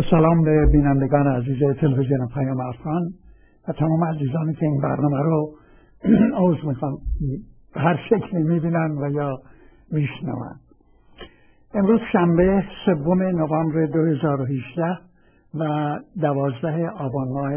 با سلام به بینندگان عزیز تلویزیون پیام افغان و تمام عزیزانی که این برنامه رو عضو میخوان هر شکلی میبینن و یا میشنون. امروز شنبه 3 نوامبر 2018 و 12 آبان ماه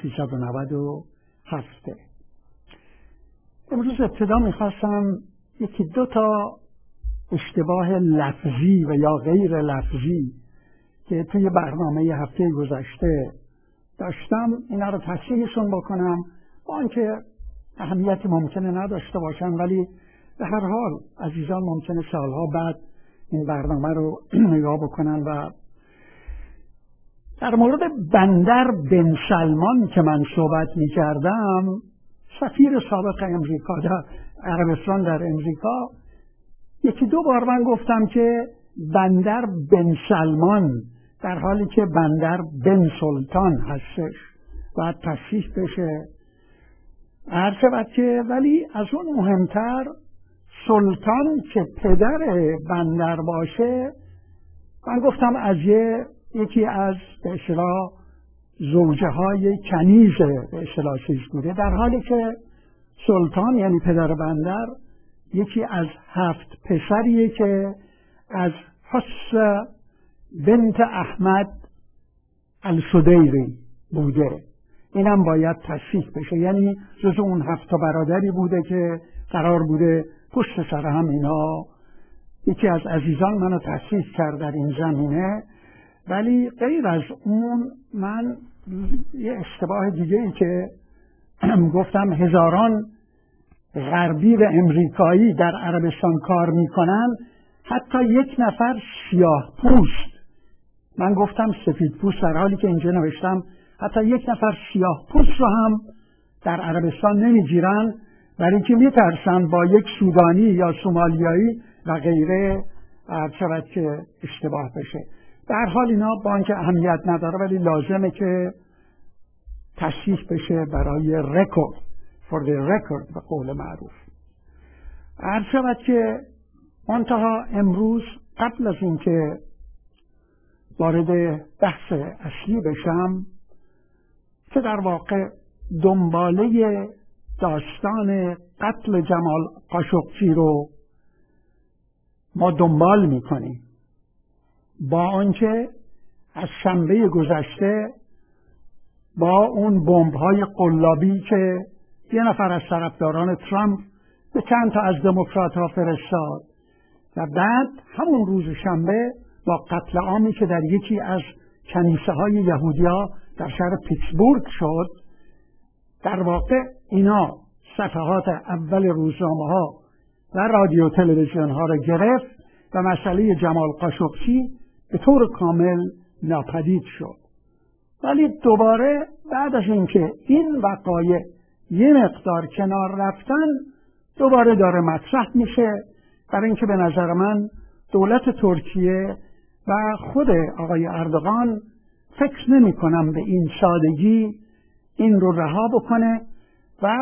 1397. امروز ابتدا میخواستم یکی دو تا اشتباه لفظی و یا غیر لفظی که توی برنامه هفته گذشته داشتم اینا رو تصحیحشون بکنم، با اینکه اهمیتی ممکنه نداشته باشن، ولی به هر حال عزیزان ممکنه سالها بعد این برنامه رو نگاه بکنن. و در مورد بندر بن سلمان که من صحبت می کردم، سفیر سابق امریکا در عربستان در امریکا، یکی دو بار من گفتم که بندر بن سلمان در حالی که بندر بن سلطان هستش باید تصحیح بشه. هر شود که ولی از اون مهمتر سلطان که پدر بندر باشه، من گفتم از یکی از به اصطلاح زوجه های کنیز به اصطلاح چیز بوده، در حالی که سلطان یعنی پدر بندر یکی از 7 پسریه که از حفصه بنت احمد السدیری بوده. اینم باید تصحیح بشه، یعنی جز اون 7 برادری بوده که قرار بوده پشت سر هم اینا. یکی از عزیزان منو تصحیح کرد در این زمینه، ولی غیر از اون من یه اشتباه دیگه ای که گفتم هزاران غربی و امریکایی در عربستان کار میکنن، حتی یک نفر سیاه پوست، من گفتم سفید پوست در حالی که اینجا نوشتم حتی یک نفر سیاه پوست رو هم در عربستان نمیگیرن، برای اینکه میترسن با یک سودانی یا سومالیایی و غیره شود که اشتباه بشه. در حال اینا با اینکه اهمیت نداره ولی لازمه که تصحیح بشه برای رکورد، for the record به قول معروف. هر شود که منتها امروز قبل از اینکه وارد بحث اصلی بشم که در واقع دنباله داستان قتل جمال قاشقچی رو ما دنبال میکنیم، با آنکه از شنبه گذشته با اون بمب‌های قلابی که یه نفر از طرفداران ترامپ به چند تا از دموکرات‌ها فرستاد و بعد همون روز شنبه با قتل عامی که در یکی از کنیسه‌های یهودی‌ها در شهر پیتسبورگ شد، در واقع اینا صفحات اول روزنامه‌ها و رادیو تلویزیون‌ها را گرفت و مسئله جمال قاشقچی به طور کامل ناپدید شد. ولی دوباره بعد از اینکه این وقایع یه مقدار کنار رفتن، دوباره داره مطرح میشه، برای اینکه به نظر من دولت ترکیه و خود آقای اردوغان فکر نمی کنم به این سادگی این رو رها بکنه و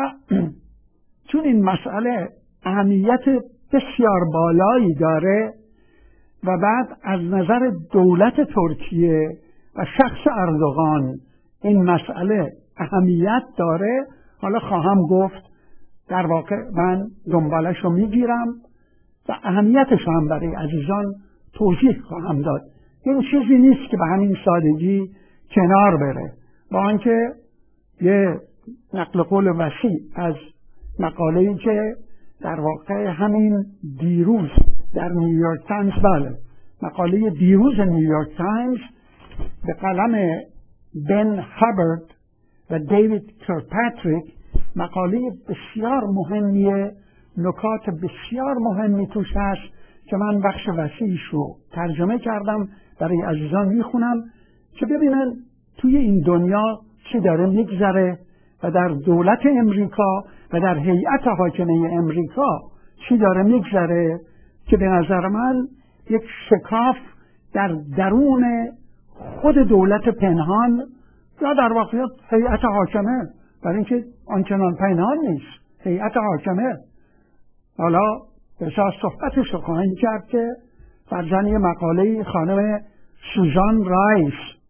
چون این مسئله اهمیت بسیار بالایی داره و بعد از نظر دولت ترکیه و شخص اردوغان این مسئله اهمیت داره، حالا خواهم گفت در واقع من دنبالش رو میگیرم و اهمیتش هم برای عزیزان توضیح خواهم داد. این چیزی نیست که به همین سادگی کنار بره، با آنکه یه نقل قول وسیع از مقاله‌ای که در واقع همین دیروز در نیویورک تایمز، بله مقاله دیروز نیویورک تایمز به قلم بن هابرد و دیوید کرپاتریک، مقاله بسیار مهمیه، نکات بسیار مهمی توش هست که من بخش وسیعش رو ترجمه کردم برای عزیزان میخونم که ببینن توی این دنیا چی داره میگذره و در دولت امریکا و در هیئت حاکمه امریکا چی داره میگذره، که به نظر من یک شکاف در درون خود دولت پنهان یا در واقع هیئت حاکمه، برای اینکه آنچنان پنهان نیست هیئت حاکمه. حالا بسیار صحبتش رو خواهیم کرد که فرزن یه مقاله خانم سوزان رایس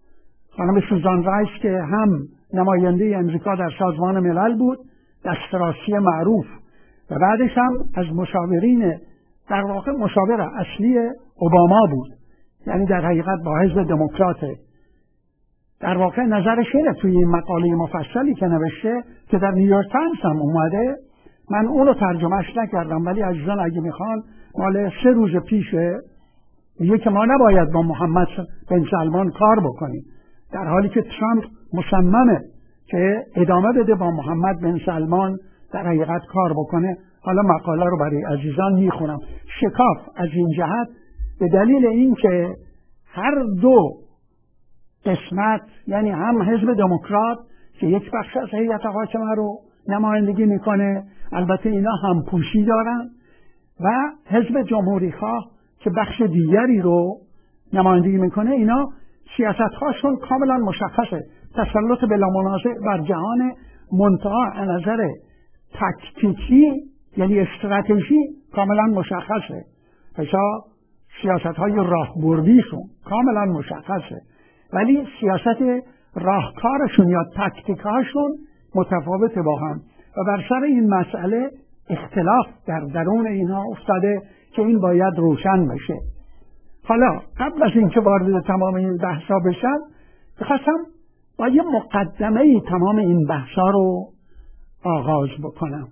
خانم سوزان رایس که هم نماینده امریکا در سازمان ملل بود، دسترسی معروف، و بعدش هم از مشاورین، در واقع مشاور اصلی اوباما بود، یعنی در حقیقت با حزب دموکراته. در واقع نظرش اینه توی این مقاله مفصلی که نوشته که در نیویورک تایمز هم اومده، من اونو ترجمهش نکردم ولی عزیزان اگه میخوان مال 3 روز پیشه، میگه که ما نباید با محمد بن سلمان کار بکنیم، در حالی که ترامپ مصممه که ادامه بده با محمد بن سلمان در حقیقت کار بکنه. حالا مقاله رو برای عزیزان میخونم. شکاف از این جهت به دلیل این که هر دو قسمت، یعنی هم حزب دموکرات که یک بخش از هیئت حاکمه رو نمایندگی میکنه، البته اینا هم پوشی دارن، و حزب جمهوری خواه که بخش دیگری رو نمایندگی میکنه، اینا سیاست هاشون کاملا مشخصه. تسلط بلا منازع بر جهان، منتها از نظر تکتیکی یعنی استراتژی کاملا مشخصه. پس سیاست های راهبردیشون کاملا مشخصه، ولی سیاست راهکارشون یا تکتیکاشون متفاوته با هم، و بر سر این مسئله اختلاف در درون اینها افتاده که این باید روشن بشه. حالا قبل از اینکه وارد تمام این بحثا بشم، بخواستم با یه مقدمه تمام این بحثا رو آغاز بکنم.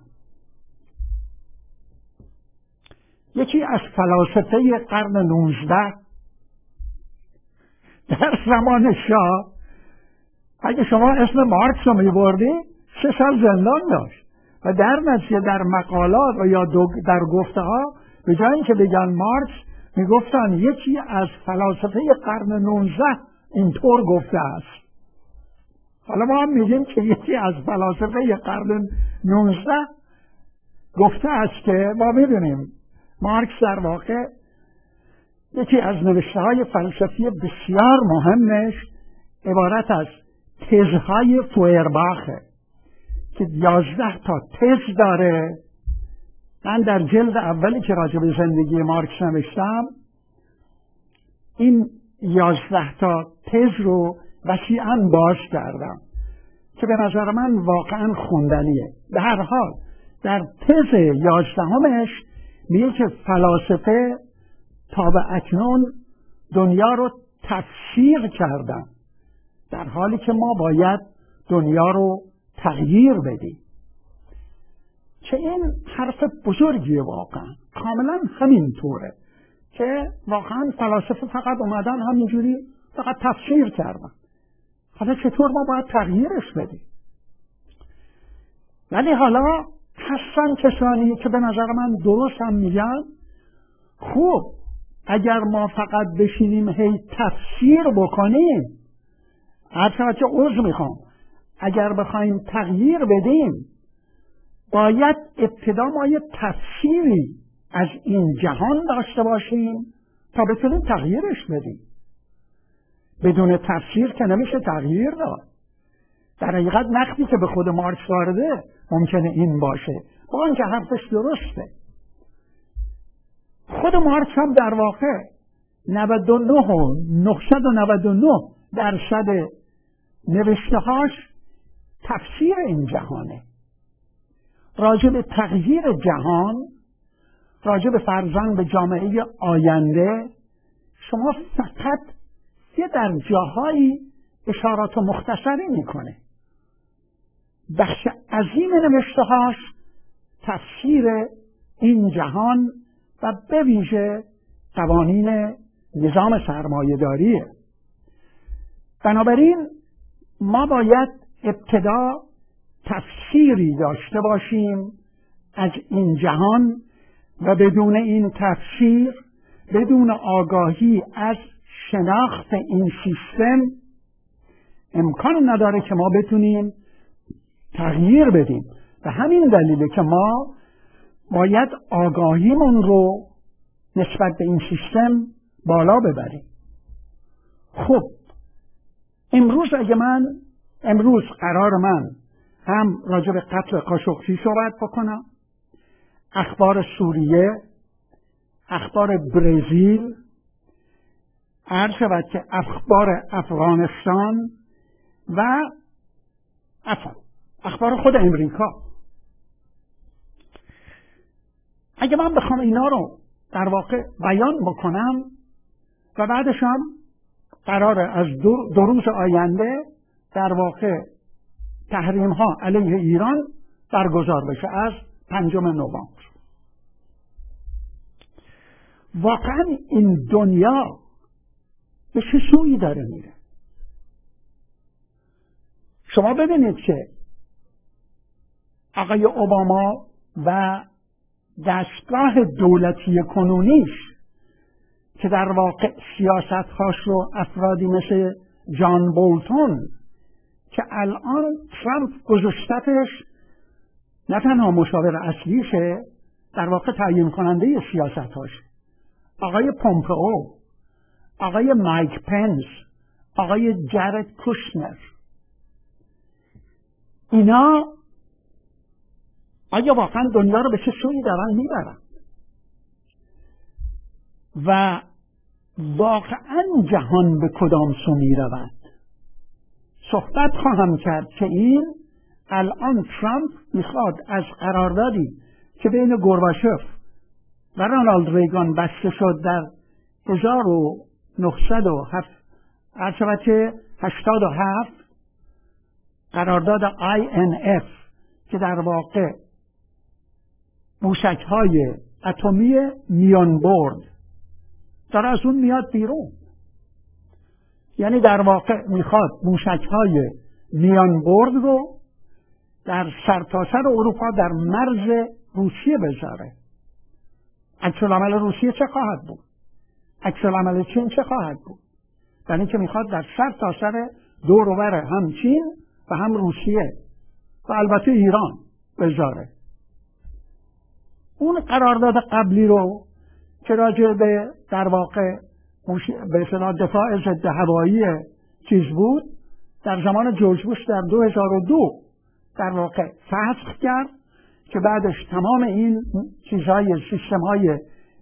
یکی از فلاسفه قرن 19 در زمان شاه، اگه شما اسم مارکس رو میبردی 3 سال زندان داشت، و در نتیجه در مقالات و یا در گفته ها به جای اینکه بگن مارکس، میگفتن یکی از فلاسفه قرن 19 اینطور گفته است. حالا ما هم میگیم که یکی از فلاسفه قرن 19 گفته است که ما میدونیم مارکس در واقع یکی از نوشته های فلسفی بسیار مهمش عبارت از تزهای فویرباخه که 11 تا تز داره. من در جلد اولی که راجع به زندگی مارکس نوشتم این 11 تا تز رو وسیعاً باز کردم که به نظر من واقعاً خوندنیه. به هر حال در تز 11مش میگه که فلاسفه تا به اکنون دنیا رو تفسیر کردن، در حالی که ما باید دنیا رو تغییر بدیم. چه این حرف بزرگیه، واقعا کاملا همینطوره که واقعا فلاسفه فقط اومدن همینجوری فقط تفسیر کردن. حالا چطور ما باید تغییرش بدیم؟ ولی حالا هستن کسانی که به نظر من درست هم میگن خوب اگر ما فقط بشینیم هی تفسیر بکنیم، حتی عذر میخوام، اگر بخوایم تغییر بدیم باید ابتدا ما یه تفسیری از این جهان داشته باشیم تا بتونیم تغییرش بدیم. بدون تفسیر که نمیشه تغییر داد. در حقیقت نقدی که به خود مارکس وارده ممکنه این باشه، با اینکه حرفش درسته. خود مارکس هم در واقع 999% نوشته‌هاش تفسیر این جهانه، راجع به تغییر جهان، راجع به فرزن به جامعه آینده. شما فقط یه در جاهایی اشارات مختصری میکنه. بخش عظیم نوشته‌هاش تفسیر این جهان و به ویژه قوانین نظام سرمایه‌داریه. بنابراین ما باید ابتدا تفسیری داشته باشیم از این جهان، و بدون این تفسیر، بدون آگاهی از شناخت این سیستم، امکان نداره که ما بتونیم تغییر بدیم. و همین دلیله که ما باید آگاهیمون رو نسبت به این سیستم بالا ببریم. خب امروز قرار من هم راجع به قتل خاشقچی صحبت بکنم، اخبار سوریه، اخبار برزیل عرض شود که اخبار افغانستان و اخبار خود امریکا. اگه من بخوام اینا رو در واقع بیان بکنم و بعدش هم قراره از دو روز آینده در واقع تحریم ها علیه ایران برگزار بشه از 5 نوامبر. واقعا این دنیا به چه سویی داره میره؟ شما ببینید که آقای اوباما و دستگاه دولتی کنونیش که در واقع سیاست‌هاش رو افرادی مثل جان بولتون که الان ترامپ گذاشتتش نه تنها مشاور اصلیشه، در واقع تعیین کننده سیاست‌هاش، آقای پومپئو، آقای مایک پنس، آقای جارد کوشنر، اینا آیا واقعا دنیا رو به چه سویی دارن میبرن؟ و واقعا جهان به کدام سو میرود؟ صحبت خواهم کرد که این الان ترامپ میخواد از قراردادی که بین گورباچوف و رونالد ریگان بسته شد در 1987 قرارداد INF که در واقع موشک‌های اتمی میان برد داره از اون میاد بیرون. یعنی در واقع میخواد موشک‌های میان برد رو در سرتاسر اروپا در مرز روسیه بذاره. عکس‌العمل روسیه چه خواهد بود؟ عکس‌العمل چین چه خواهد بود؟ یعنی که میخواد در سرتاسر دور و بر هم چین و هم روسیه و البته ایران بذاره. اون قرارداد قبلی رو که راجع به در واقع به اصطلاح دفاع ضد هوایی چیز بود، در زمان جورج بوش در 2002 در واقع فسخ کرد که بعدش تمام این چیزهای سیستم‌های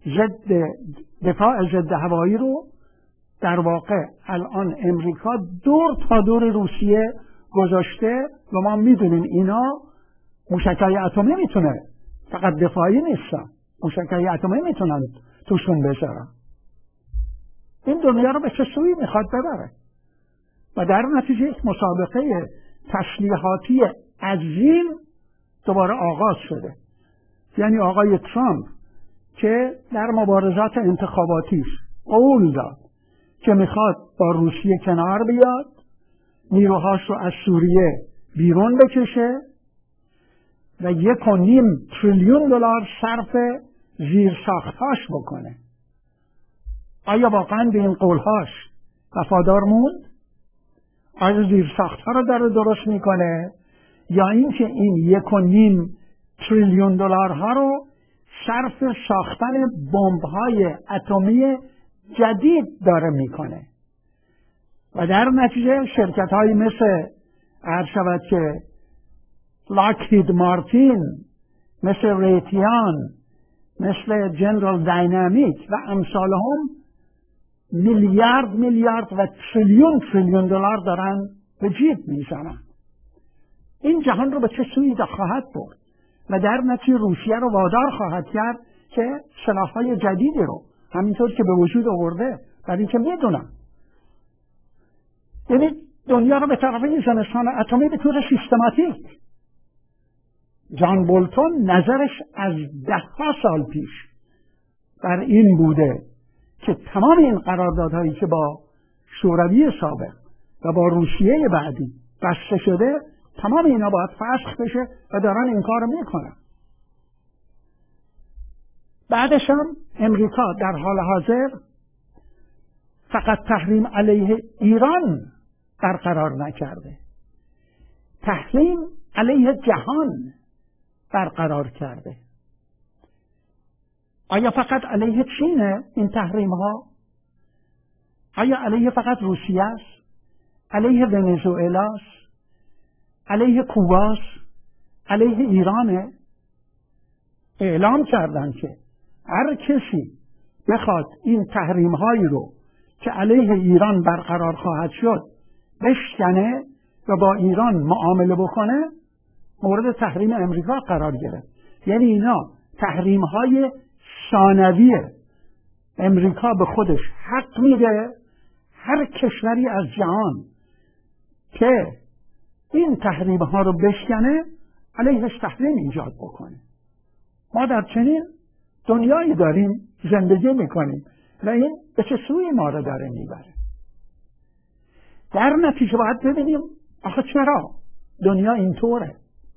دفاع ضد هوایی رو در واقع الان امریکا دور تا دور روسیه گذاشته و ما میدونیم اینا موشک‌های اتمی میتونه، فقط دفاعی نیستن، موشک‌های اتمی میتونن توشون بذارن. این دنیا رو به چه سویی میخواد ببره؟ و در نتیجه یک مسابقه تسلیحاتی عظیم دوباره آغاز شده. یعنی آقای ترامپ که در مبارزات انتخاباتیش قول داد که میخواد با روسیه کنار بیاد، نیروهاش رو از سوریه بیرون بکشه و 1.5 تریلیون دلار صرف زیرساختهاش بکنه. آیا واقعا به این قولهاش وفادار موند؟ آیا زیرساختها رو داره درست میکنه یا اینکه این 1.5 تریلیون دلارها رو صرف ساختن بمب‌های اتمی جدید داره میکنه؟ و در نتیجه شرکت‌هایی مثل عرض شود که لاکهید مارتین، مثل ریتیان، مثل جنرال داینامیک و امثالهم میلیارد و تریلیون دلار دارن به جیب میزنن. این جهان رو به چه سویی خواهد برد و در نتیجه روسیه رو وادار خواهد کرد که سلاح‌های جدیدی رو همینطور که به وجود آورده، برای اینکه میدونن یعنی دنیا رو به طرف این زمستان اتمی به طور سیستماتیک. جان بولتون نظرش از 10 سال پیش بر این بوده که تمام این قراردادهایی که با شوروی سابق و با روسیه بعدی بسته شده، تمام اینا باید فسخ بشه و دارن این کار میکنن. بعدش هم امریکا در حال حاضر فقط تحریم علیه ایران برقرار نکرده، تحریم علیه جهان برقرار کرده. آیا فقط علیه چینه این تحریم ها؟ آیا علیه فقط روسیه است؟ علیه ونزوئلا است؟ علیه کوبا است؟ علیه ایرانه؟ اعلام کردن که هر کسی بخواد این تحریم هایی رو که علیه ایران برقرار خواهد شد بشکنه و با ایران معامله بکنه مورد تحریم امریکا قرار گرفت. یعنی اینا تحریم های ثانویه. امریکا به خودش حق میده هر کشوری از جهان که این تحریم ها رو بشکنه علیهش تحریم ایجاد بکنه. ما در چنین دنیایی داریم زندگی میکنیم و این به چه سوی ما رو داره میبره. در نتیجه باید ببینیم آخه چرا دنیا اینطوره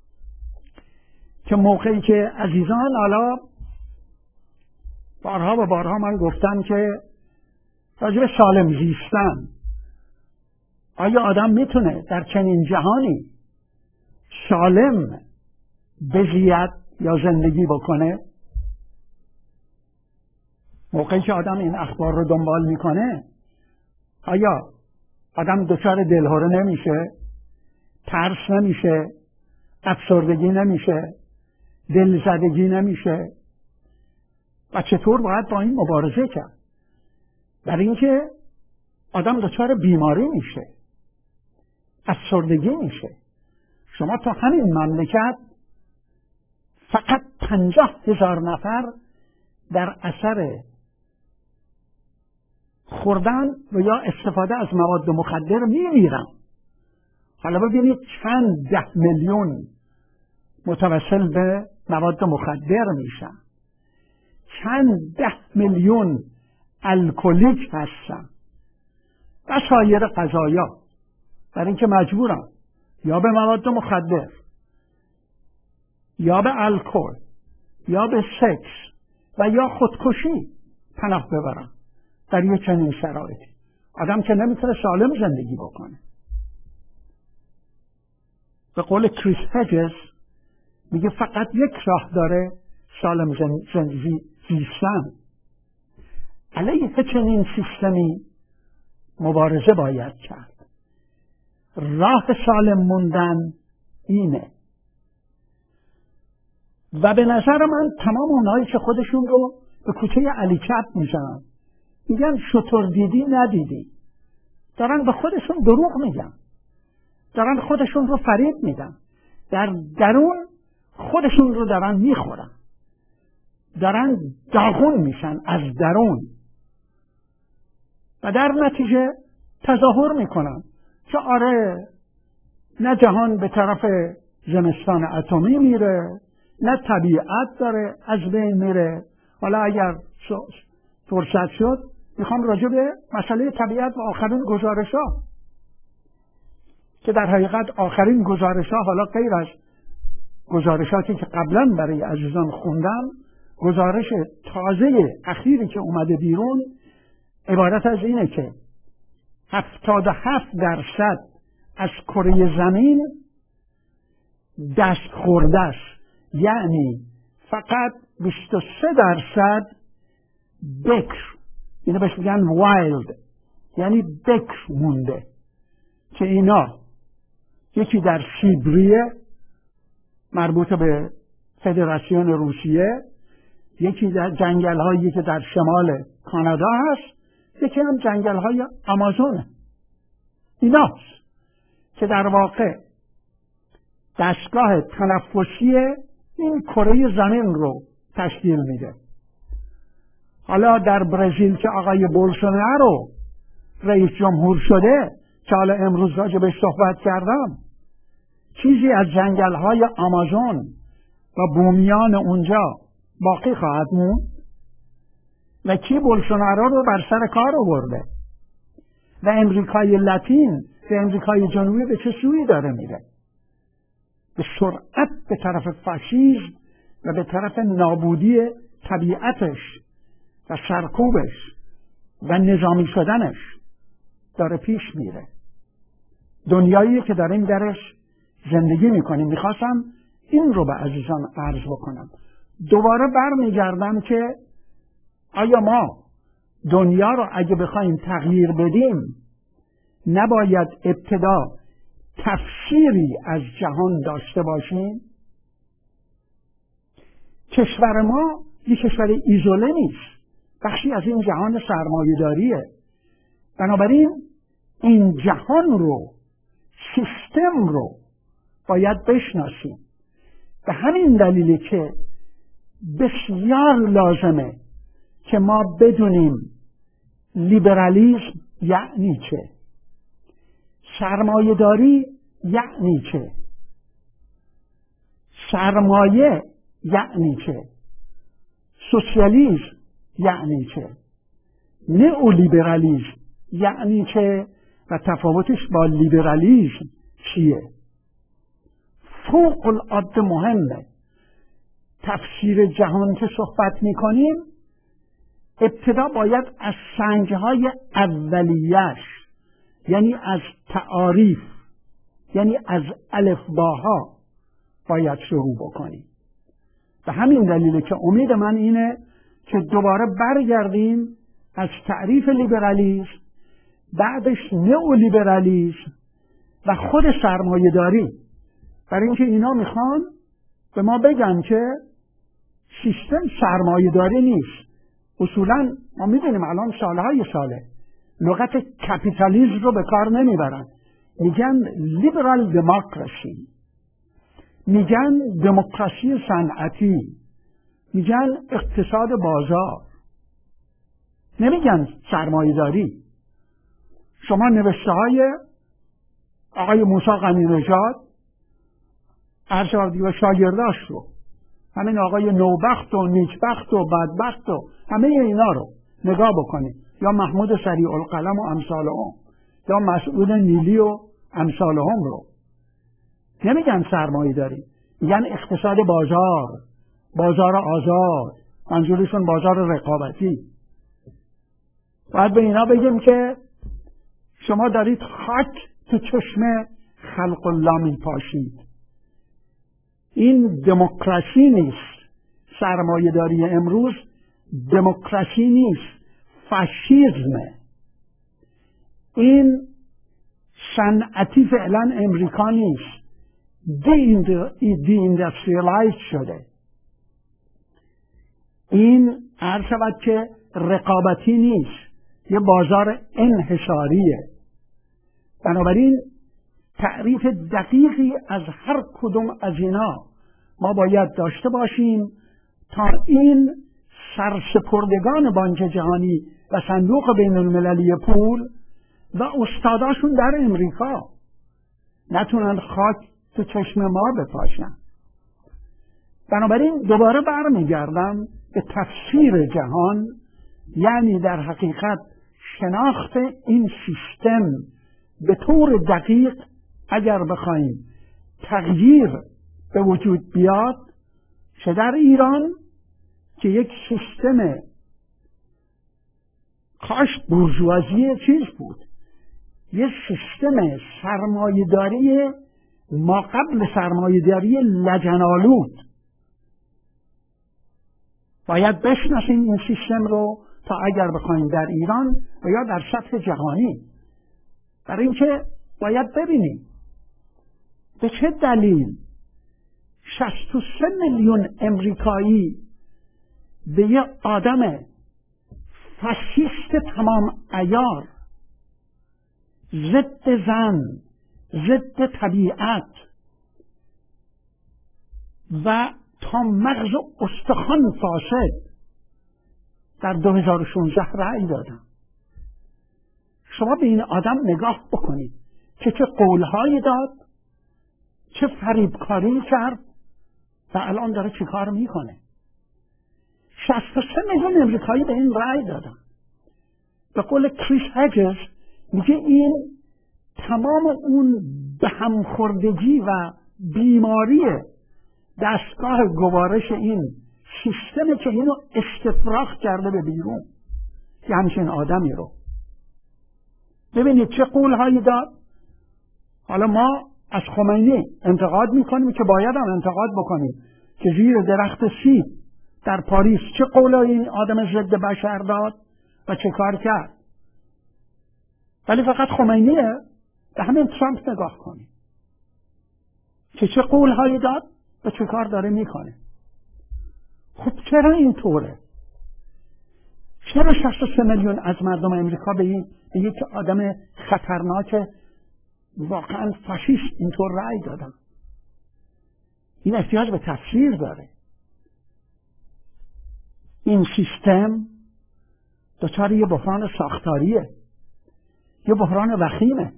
که موقعی که عزیزان حالا بارها و بارها من گفتم که راجع به سالم زیستن، آیا آدم میتونه در چنین جهانی سالم بزید یا زندگی بکنه؟ موقعی که آدم این اخبار رو دنبال میکنه آیا آدم دچار دلهره نمیشه؟ ترس نمیشه؟ افسردگی نمیشه؟ دلزدگی نمیشه؟ و چطور باید با این مبارزه کرد؟ برای اینکه آدم دچار بیماری میشه، افسردگی میشه. شما تا همین مملکت فقط 50,000 نفر در اثر خوردن و یا استفاده از مواد مخدر میمیرن. حالا ببینید چند 10 میلیون متوسل به مواد مخدر میشن، چند 10 میلیون الکلیک هستن و سایر قضایا، برای اینکه مجبورن یا به مواد مخدر یا به الکل یا به سکس و یا خودکشی پناه ببرن. در یک چنین شرایطی آدم که نمیتونه سالم زندگی بکنه. به قول کریس هجز میگه فقط یک راه داره سالم زندگی زیستن. علیه چنین سیستمی مبارزه باید کرد. راه سالم موندن اینه. و به نظر من تمام اونایی که خودشون رو به کوچه علی چپ میزنن میگن شتر دیدی ندیدی، دارن به خودشون دروغ میگن، دارن خودشون رو فریب میدن، در درون خودشون رو دارن میخورن، دارن داغون میشن از درون و در نتیجه تظاهر میکنن که آره نه جهان به طرف زمستان اتمی میره، نه طبیعت داره از بین میره. حالا اگر فرصت شد میخوام راجع به مسئله طبیعت و آخرین گزارش ها که در حقیقت آخرین گزارش ها، حالا غیر از گزارشاتی که قبلا برای عزیزان خوندم، گزارش تازه اخیری که اومده بیرون عبارت از اینه که 77% از کره زمین دست خورده است، یعنی فقط 23% بکر، اینو بهش میگن وایلد، یعنی بکر مونده که اینا یکی در سیبریه مربوط به فدراسیون روسیه، یکی در جنگل هایی که در شمال کانادا هست، یکی هم جنگل های آمازونه. ایناست که در واقع دستگاه تنفسی این کره زمین رو تشکیل میده. حالا در برزیل که آقای بولسونارو رئیس جمهور شده که حالا امروز راجع بهش صحبت کردم، چیزی از جنگل های آمازون و بومیان اونجا باقی خواهد موند؟ و کی بولسونارو رو بر سر کار آورده؟ و امریکای لاتین و امریکای جنوبی به چه سوی داره میره؟ به سرعت به طرف فاشیسم و به طرف نابودی طبیعتش و سرکوبش و نظامی شدنش داره پیش میره. دنیایی که داریم درش زندگی میکنیم. میخواستم این رو به عزیزان عرض بکنم. دوباره برمیگردم که آیا ما دنیا رو اگه بخوایم تغییر بدیم نباید ابتدا تفسیری از جهان داشته باشیم؟ کشور ما یک کشور ایزوله نیست، بخشی از این جهان سرمایه‌داریه. بنابراین این جهان رو، سیستم رو باید بشناسیم. به همین دلیلی که بسیار لازمه که ما بدونیم لیبرالیسم یعنی چه، سرمایه‌داری یعنی چه، سرمایه یعنی چه، سوسیالیسم یعنی چه، نئولیبرالیسم یعنی چه و تفاوتش با لیبرالیسم چیه. فوق العاده مهمه. تفسیر جهان که صحبت میکنیم ابتدا باید از سنگهای اولیه‌اش، یعنی از تعاریف، یعنی از الفباها باید شروع بکنیم. به همین دلیله که امید من اینه که دوباره برگردیم از تعریف لیبرالیسم، بعدش نئولیبرالیسم و خود سرمایه‌داری، برای اینکه اینا میخوان به ما بگن که سیستم سرمایه‌داری نیست. اصولا ما میدونیم الان سالهای ساله لغت کپیتالیسم رو به کار نمیبرن، میگن لیبرال دموکراسی، میگن دموکراسی صنعتی، میگن اقتصاد بازار، نمیگن سرمایه‌داری. شما نوشته های آقای موسی غنی‌نژاد و شاگرداش رو، همین آقای نوبخت و نیکبخت و بدبخت و همه اینا رو نگاه بکنید، یا محمود سریع القلم و امثال هم، یا مسعود نیلی و امثال هم رو، نمیگن سرمایه داری، میگن اقتصاد بازار، بازار آزاد، منظورشون بازار رقابتی. باید به اینا بگیم که شما دارید خاک تو چشم خلق الله میپاشید. این دموکراسی نیست. سرمایه‌داری امروز دموکراسی نیست، فاشیسمه. این صنعتی فعلا امریکا نیست، دی اندستریالایز شده. این عرض شود که رقابتی نیست، یه بازار انحصاریه. بنابراین تعریف دقیقی از هر کدوم از اینا ما باید داشته باشیم تا این سرسپردگان بانک جهانی و صندوق بین المللی پول و استاداشون در امریکا نتونن خاک تو چشم ما بپاشن. بنابراین دوباره برمیگردم به تفسیر جهان، یعنی در حقیقت شناخت این سیستم به طور دقیق. اگر بخوایم تغییر به وجود بیاد، چه در ایران که یک سیستم کاش بورژوازی چیز بود، یک سیستم سرمایه‌داری ما قبل سرمایه‌داری لجن‌آلود، باید بشناسیم این سیستم رو تا اگر بخوایم در ایران و یا در سطح جهانی. برای اینکه باید ببینیم به چه دلیل 63 میلیون امریکایی به یه آدم فاشیست تمام عیار، ضد زن، ضد طبیعت و تا مغز استخوان فاسد در 2016 رأی دادن. شما به این آدم نگاه بکنید که چه قولهایی داد، چه فریبکاری کرد و الان داره چی کار میکنه. 63 میلیون امریکایی به این رأی دادن. به قول کریس هجز میگه این تمام اون به همخوردگی و بیماری دستگاه گوارش این سیستمی که اینو استفراغ کرده به بیرون، که همچین آدمی رو ببینید چه قولهایی داد. حالا ما از خمینی انتقاد میکنیم که باید هم انتقاد بکنیم که زیر درخت سیب در پاریس چه قولهایی این آدم ضد بشر داد و چه کار کرد. ولی فقط خمینیه. به همین ترامپ نگاه کنیم که چه قولهایی داد و چه کار داره میکنه. خب چرا اینطوره؟ چرا 63 میلیون از مردم امریکا به یک آدم خطرناک واقعا فاشیست اینطور رأی دادن؟ این احتیاج به تفسیر داره. این سیستم دچار یه بحران ساختاریه، یه بحران وخیمه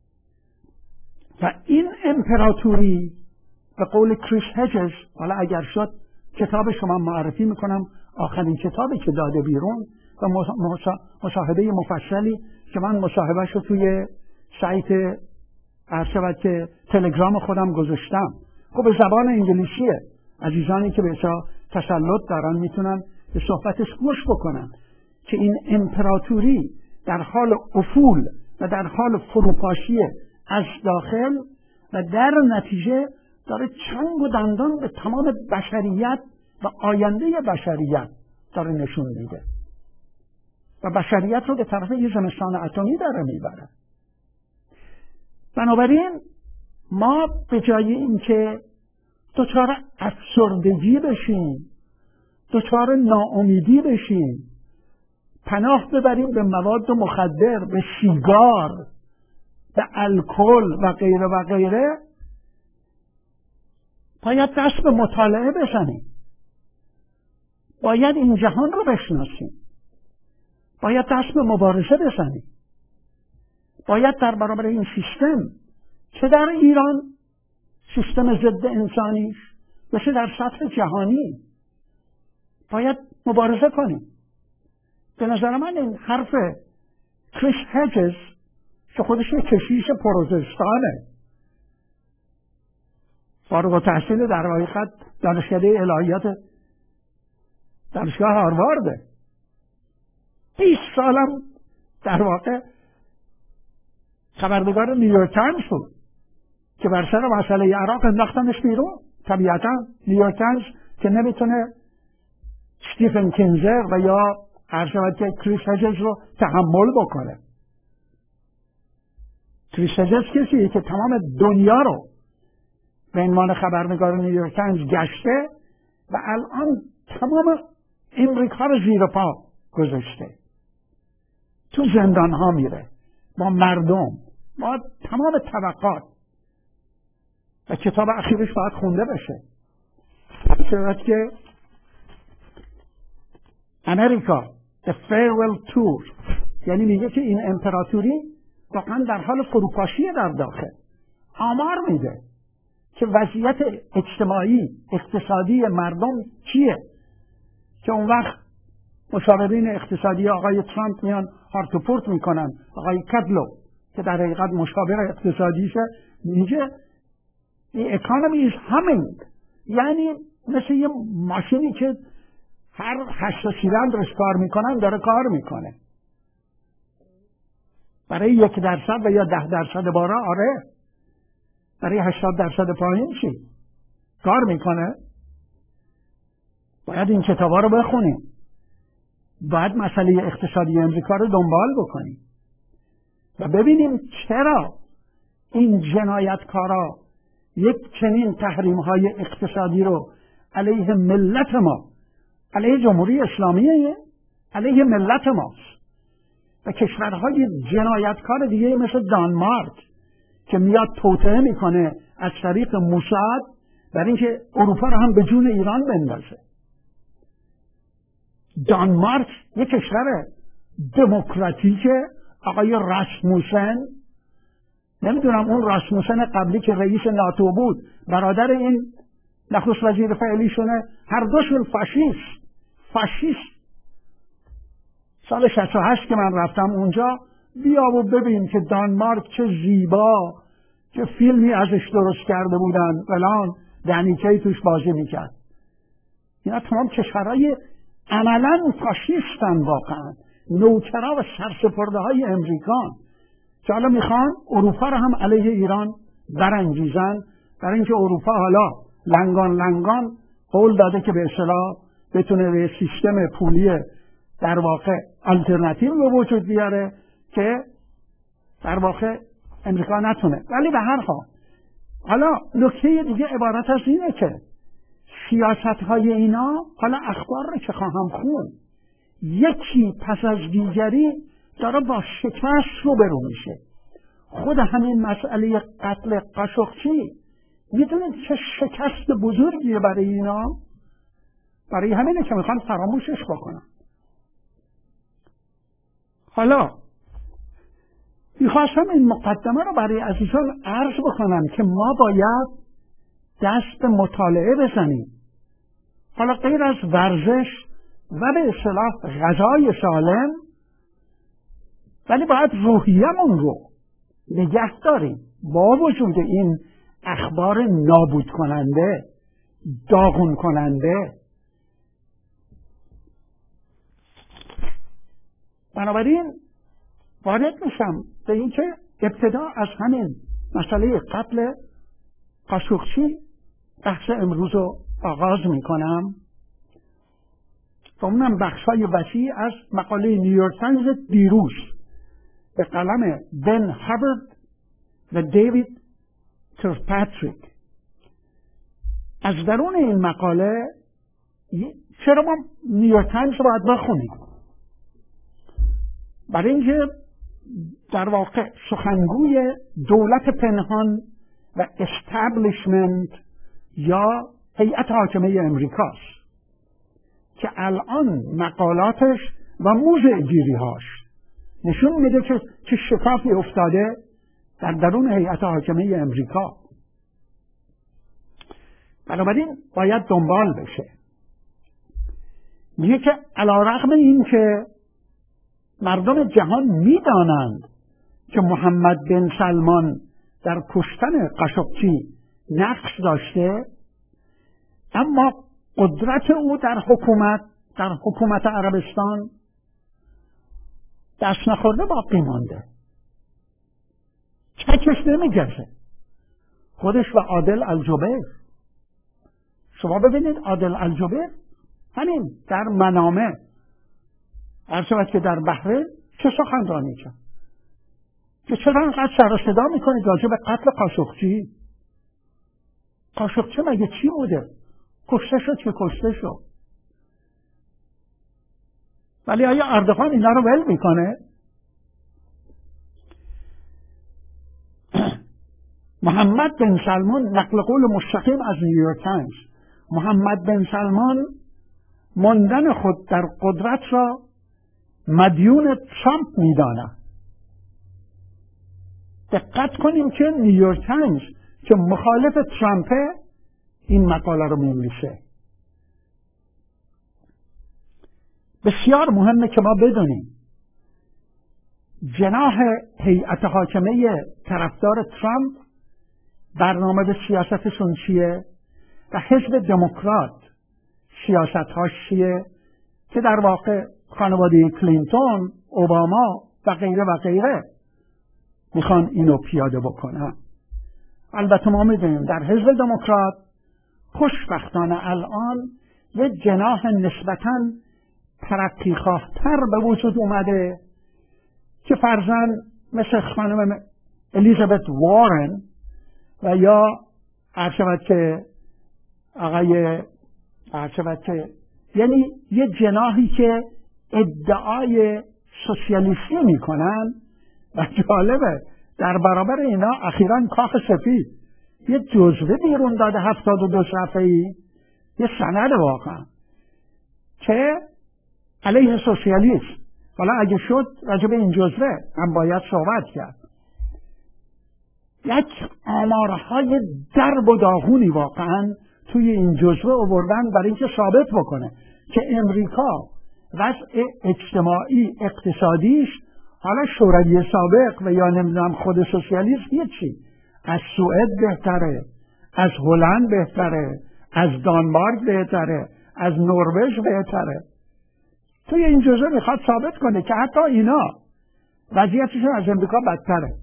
و این امپراتوری به قول کریس هجز، حالا اگر شد کتاب شما معرفی میکنم، آخرین کتابی که داده بیرون و مصاحبه مفصلی که من مصاحبهش رو توی سایت عرشبت که تلگرام خودم گذاشتم، خب به زبان انگلیسیه، عزیزانی که به تسلط دارن میتونن به صحبتش گوش بکنن که این امپراتوری در حال افول و در حال فروپاشی از داخل و در نتیجه داره چنگ و دندان به تمام بشریت و آینده بشریت داره نشون میده و بشریت رو به طرف یه زمستان اتمی داره میبره. بنابراین ما به جای اینکه دچار افسردگی بشیم، دچار ناامیدی بشیم، پناه ببریم به مواد مخدر، به سیگار، به الکل و غیره و غیره، باید دست به مطالعه بزنیم، باید این جهان رو بشناسیم، باید دست به مبارزه بزنیم، باید در برابر این سیستم چه در ایران سیستم ضد انسانیش و چه در سطح جهانی باید مبارزه کنیم. به نظر من این حرف کریس هجز که خودش یک کشیش پروتستانه، فارغ التحصیل در حقیقت دانشکده الهیات دانشگاه هاروارده، 20 سالم در واقع خبرنگار نیویورک تایمز بود که بر سر مسئله عراق انداختنش بیرون. طبیعتا نیویورک تایمز که نمیتونه استیفن کینزر و یا هر شود که کریس هجز رو تحمل بکنه. کریس هجز کسیه که تمام دنیا رو به عنوان خبرنگار نیویورک تایمز گشته و الان تمام امریکا رو زیر پا گذاشته، تو زندان ها میره با مردم، با تمام طبقات و کتاب اخیرش باید خونده بشه. شاید که امریکا The Farewell Tour، یعنی میگه که این امپراتوری واقعا در حال فروپاشی در داخل. آمار میده که وضعیت اجتماعی اقتصادی مردم چیه، که اون وقت مشاورین اقتصادی آقای ترامپ میان هارت و پورت میکنن. آقای کدلو که در حقیقت مشاور اقتصادیشه میگه The economy is humming، یعنی مثل یه ماشینی که هر 8 سیلندرش کار میکنن داره کار میکنه. برای 1% و یا 10% بارا آره، برای 80% پایین چی؟ کار میکنه. باید این کتابا رو بخونیم، باید مسئله اقتصادی امریکا رو دنبال بکنیم و ببینیم چرا این جنایتکارا یک چنین تحریم‌های اقتصادی رو علیه ملت ما، علیه جمهوری اسلامی، علیه ملت ماست و کشورهای جنایتکار دیگه مثل دانمارک که میاد توطئه میکنه از طریق موساد برای اینکه اروپا رو هم به جون ایران بندازه. دانمارک یک کشور دموکراتیکه. آقای راسموسن، نمیدونم اون راسموسن قبلی که رئیس ناتو بود، برادر این نخست وزیر فعلیشونه، هر دوشون فاشیست. سال 68 که من رفتم اونجا، بیا و ببین که دانمارک چه زیبا، چه فیلمی ازش درست کرده بودن فلان، دنیکی توش بازی میکرد. اینا تمام کشورهای عملاً فاشیستن، واقعا نوکرا و سرسپرده های امریکان که حالا میخوان اروپا رو هم علیه ایران برانگیزن، برای اینکه اروپا حالا لنگان قول داده که به اصطلاح بتونه به سیستم پولی در واقع آلترناتیو به وجود بیاره که در واقع امریکا نتونه. ولی به هر حال حالا نکته دیگه عبارت از اینه که سیاست های اینا، حالا اخبار رو که خواهم خون، یکی پس از دیگری داره با شکست روبرو میشه. خود همین مسئله قتل قاشقچی میدونید چه شکست بزرگیه برای اینا، برای همینه که میخوان فراموشش بکنن. حالا میخواستم این مقدمه رو برای عزیزان عرض بکنم که ما باید دست به مطالعه بزنیم، حالا غیر از ورزش و به اصطلاح غذای سالم، ولی باید روحیه‌مون رو نگه داریم با وجود این اخبار نابود کننده، داغون کننده. بنابراین وارد میشم به این که ابتدا از همین مسئله قتل قاشقچی بحث امروز رو آغاز میکنم و اونم بخشای وسیع از مقاله نیویورک تایمز دیروز به قلم بن هاورد و دیوید ترپاتریک. از درون این مقاله چرا ما نیویورک تایمز رو باید بخونیم؟ برای اینکه در واقع سخنگوی دولت پنهان و استابلیشمنت یا هیئت حاکمه امریکاست که الان مقالاتش و موضع گیری‌هاش نشون میده که چه شکافی افتاده در درون هیئت حاکمه امریکا. بنابراین باید دنبال بشه. میگه که علی‌رغم این که مردم جهان میدانند که محمد بن سلمان در کشتن قاشقچی نقش داشته، اما قدرت او در حکومت عربستان دست نخورده باقی مانده، چکش نمیگرده. خودش و عادل الجبیر، شما ببینید عادل الجبیر همین در منامه هر شود که در بحرین چه سخنرانی کرد که چرا انقدر سر و صدا میکنید راجع به قتل قاشقچی؟ قاشقچی مگه چی بوده؟ کشته شد که کشته شد. ولی آیا اردوغان اینا رو ول میکنه؟ محمد بن سلمان، نقل قول مستقیم از نیویورک تایمز، محمد بن سلمان ماندن خود در قدرت را مدیون ترامپ میداند. دقت کنیم که نیویورک تایمز که مخالف ترامپه این مقاله رو می‌نویسه. بسیار مهمه که ما بدونیم جناح هیئت حاکمه طرفدار ترامپ برنامه سیاستشون چیه و حزب دموکرات سیاست‌هاش چیه که در واقع خانواده کلینتون، اوباما و غیره و غیره میخوان اینو پیاده بکنن. البته ما میدونیم در حزب دموکرات خوشبختانه الان یه جناح نسبتاً ترقیخواه‌تر به وجود اومده که فرضاً مثل خانم الیزابت وارن و یا عرشبت که آقای عرشبت که یعنی یه جناحی که ادعای سوسیالیستی میکنن و جالبه در برابر اینا اخیراً کاخ سفید یه جزوه بیرون داده 72 صفحه‌ای، یه سند واقعا که علیه سوسیالیسم. حالا اگه شد راجع به این جزوه هم باید صحبت کرد. یک آمارهای درب و داغونی واقعا توی این جزوه آوردن برای اینکه ثابت بکنه که امریکا وضع اجتماعی اقتصادیش حالا شوروی سابق و یا نمیدونم خود سوسیالیسم یه چی از سوئد بهتره، از هلند بهتره، از دانمارک بهتره، از نروژ بهتره. توی این جزوه میخواد ثابت کنه که حتی اینا وضعیتشون از امریکا بدتره.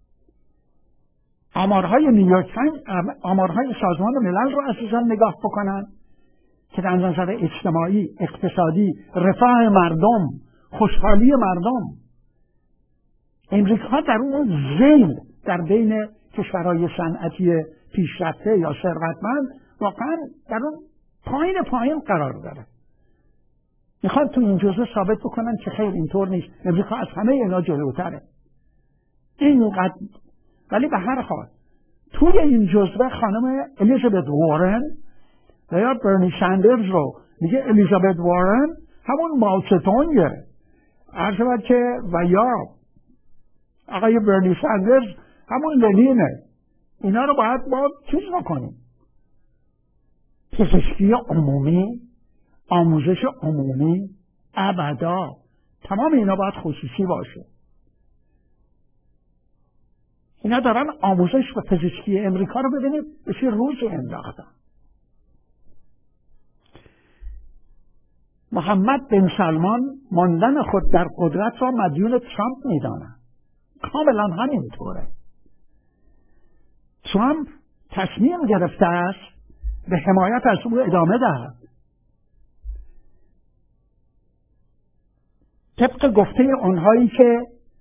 آمارهای نیویورک تایمز، آمارهای سازمان ملل رو عزیزان نگاه بکنن که در نظر اجتماعی، اقتصادی، رفاه مردم، خوشحالی مردم، امریکا در اون ذیل در بین کشورهای صنعتی پیشرفته یا ثروتمند واقعا در اون پایین قرار داره. میخوان تو این جزوه ثابت بکنن که خیر اینطور نیست، امریکا از همه اینا جلوتره. اینقدر. ولی به هر حال توی این جزوه خانم الیزابت وارن و یا برنی سندرز رو میگه الیزابت وارن همون ماوستونگه عرض شود که، و یا آقای برنی سندرز همون لنینه. اینا رو باید ما چیز بکنیم. پزشکی عمومی، آموزش عمومی، ابدا تمام اینا باید خصوصی باشه. اینا دارن آموزش و پزشکی امریکا رو ببینید به چه روزی انداختن. محمد بن سلمان ماندن خود در قدرت را مدیون ترامپ میدانند. کاملا همینطوره. ترامپ تصمیم گرفته است به حمایت از او ادامه دهد. طبق گفته آنهایی که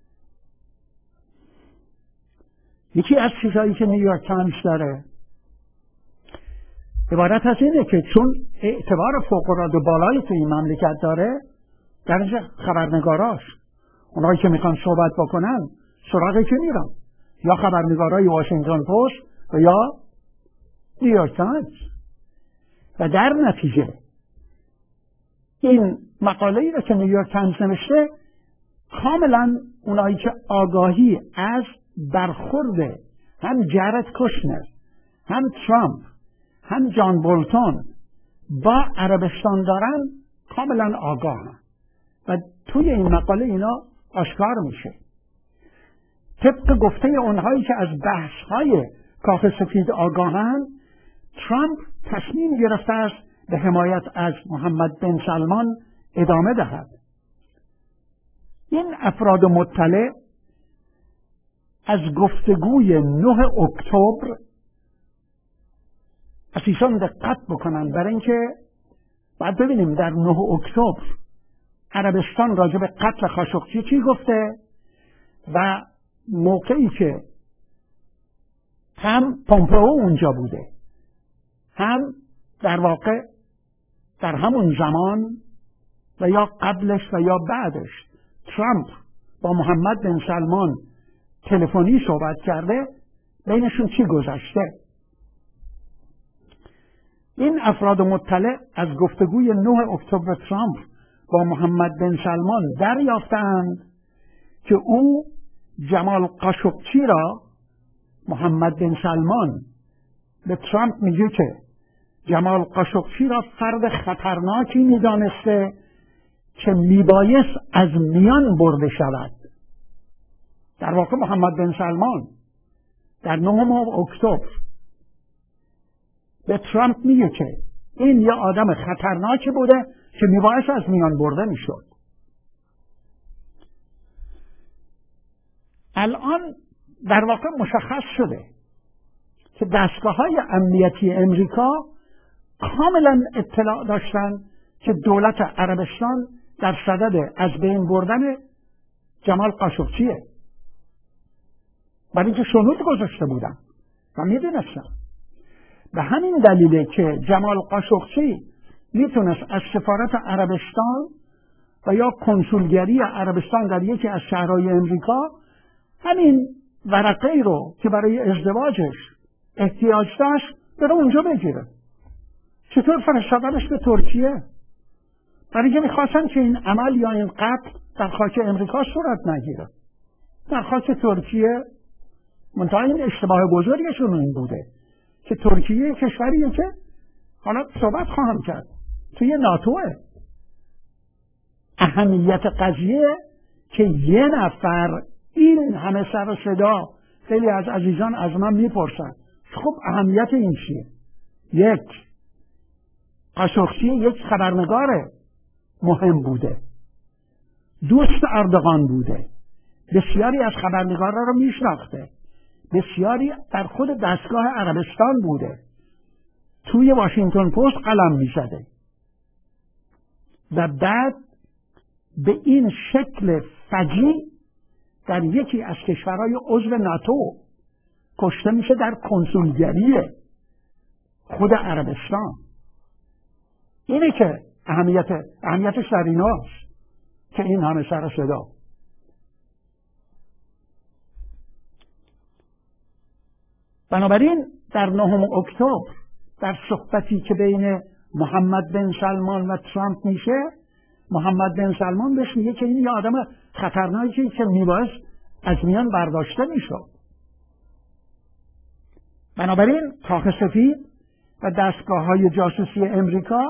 یکی از چیزهایی که نیویورک تایمز داره عبارت از اینه که چون اعتبار فوق‌العاده بالایی تو این مملکت داره، درجه خبرنگاراش اونهایی که میخوان صحبت بکنن سراغی که میرن، یا خبرنگارای واشنگتن پست و یا نیویورک تایمز. و در نتیجه این مقاله ای رو که نیویورک تایمز نوشته کاملا اونایی که آگاهی از برخورد هم جارد کوشنر، هم ترامپ، هم جان بولتون با عربستان دارن کاملا آگاهن و توی این مقاله اینا آشکار میشه. طبق گفته اونهایی که از بحث‌های کاخ سفید آگاهن، ترامپ تصمیم گرفته است به حمایت از محمد بن سلمان ادامه دهد. این افراد مطلع از گفتگوی 9 اکتبر عزیزان دقت بکنن، برای اینکه بعد ببینیم در 9 اکتبر عربستان راجع به قتل خاشقچی چی گفته و موقعی که هم پومپئو اونجا بوده، هم در واقع در همون زمان و یا قبلش و یا بعدش ترامپ با محمد بن سلمان تلفنی صحبت کرده، بینشون چی گذشته. این افراد مطلع از گفتگوی 9 اکتبر ترامپ با محمد بن سلمان دریافتند که او جمال قاشقچی را، محمد بن سلمان به ترامپ میگه که جمال قاشقچی را فرد خطرناکی میدانسته که میبایست از میان برده شود. در واقع محمد بن سلمان در 9 اکتبر به ترامپ میگه که این یه آدم خطرناکی بوده که میبایست از میان برده میشد. الان در واقع مشخص شده که دستگاه‌های امنیتی امریکا کاملا اطلاع داشتن که دولت عربستان در صدد از بین بردن جمال قاشقچیه، برای اینکه شنود گذاشته بودن و میدونستن. به همین دلیله که جمال قاشقچی میتونست از سفارت عربستان و یا کنسولگری عربستان در یکی از شهرهای امریکا همین ورقه‌ای رو که برای ازدواجش احتیاج داشت بره اونجا بگیره. چطور فرستادنش به ترکیه؟ برای اینکه میخواستن که این عمل یا این قتل در خاک امریکا صورت نگیره، در خاک ترکیه. منتها این اشتباه بزرگشون این بوده که ترکیه کشوریه که حالا صحبت خواهم کرد توی ناتوه. اهمیت قضیه که یه نفر این همه سر و صدا، خیلی از عزیزان از من میپرسن خب اهمیت این چیه؟ یک، قاشقچی یک خبرنگار مهم بوده، دوست اردوغان بوده، بسیاری از خبرنگارا رو میشناخته، بسیاری در خود دستگاه عربستان بوده، توی واشنگتن پست قلم میزده و بعد به این شکل فجیع در یکی از کشورهای عضو ناتو کشته میشه در کنسولگری خود عربستان. اینه که اهمیتش در ایناست که این همه سر صدا. بنابراین در 9 اکتبر در صحبتی که بین محمد بن سلمان و ترامپ میشه، محمد بن سلمان بهش میگه که این یه آدم خطرناکی که میبایست از میان برداشته میشد. بنابراین کاخ سفید و دستگاه‌های جاسوسی امریکا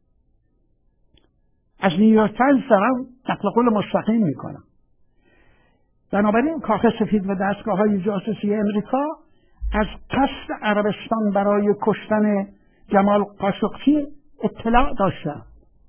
از نیویورک تایمز دارن نقل قول مستقیم میکنن. بنابراین کاخ سفید و دستگاه‌های جاسوسی امریکا از قصد عربستان برای کشتن جمال قاشقچی اطلاع داشتن،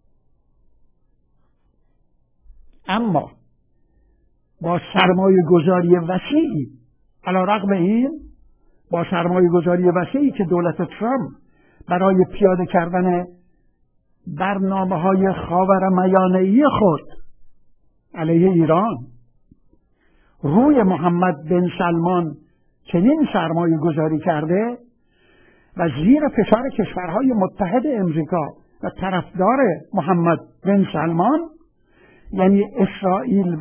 اما با سرمایه گذاری وسیعی، علیرغم این با سرمایه گذاری وسیعی که دولت ترامپ برای پیاده کردن برنامه‌های خاورمیانه‌ای خود علیه ایران روی محمد بن سلمان چنین سرمایه گذاری کرده و زیر فشار کشورهای متحد امریکا و طرفدار محمد بن سلمان، یعنی اسرائیل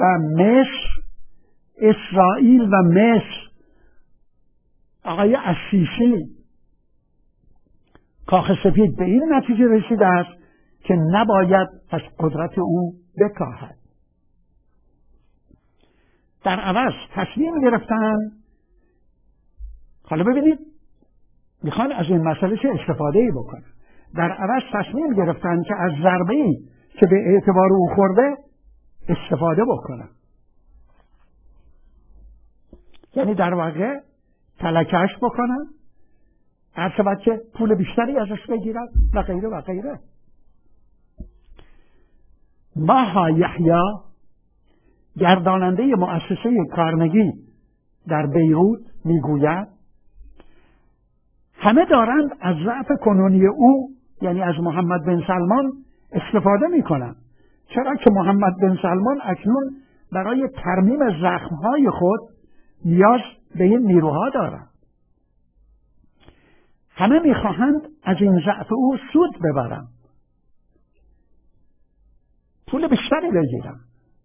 و مصر، آقای السیسی، کاخ سفید به این نتیجه رسیده است که نباید از قدرت او بکاهد. در عوض تصمیم گرفتن، حالا ببینید میخوان از این مسئله چه استفاده‌ای بکنن، در عوض تصمیم گرفتن که از ضربه‌ای که به اعتبار او خورده استفاده بکنن، یعنی در واقع تلکش بکنن، هر شود که پول بیشتری ازش بگیرن و غیره و غیره. ماها یحیی، گرداننده مؤسسه کارنگی در بیروت، میگوید همه دارند از ضعف کنونی او، یعنی از محمد بن سلمان، استفاده میکنند، چرا که محمد بن سلمان اکنون برای ترمیم زخمهای خود نیاز به این نیروها دارند. همه میخواهند از این ضعف او سود ببرند، پول بیشتری بگیرند.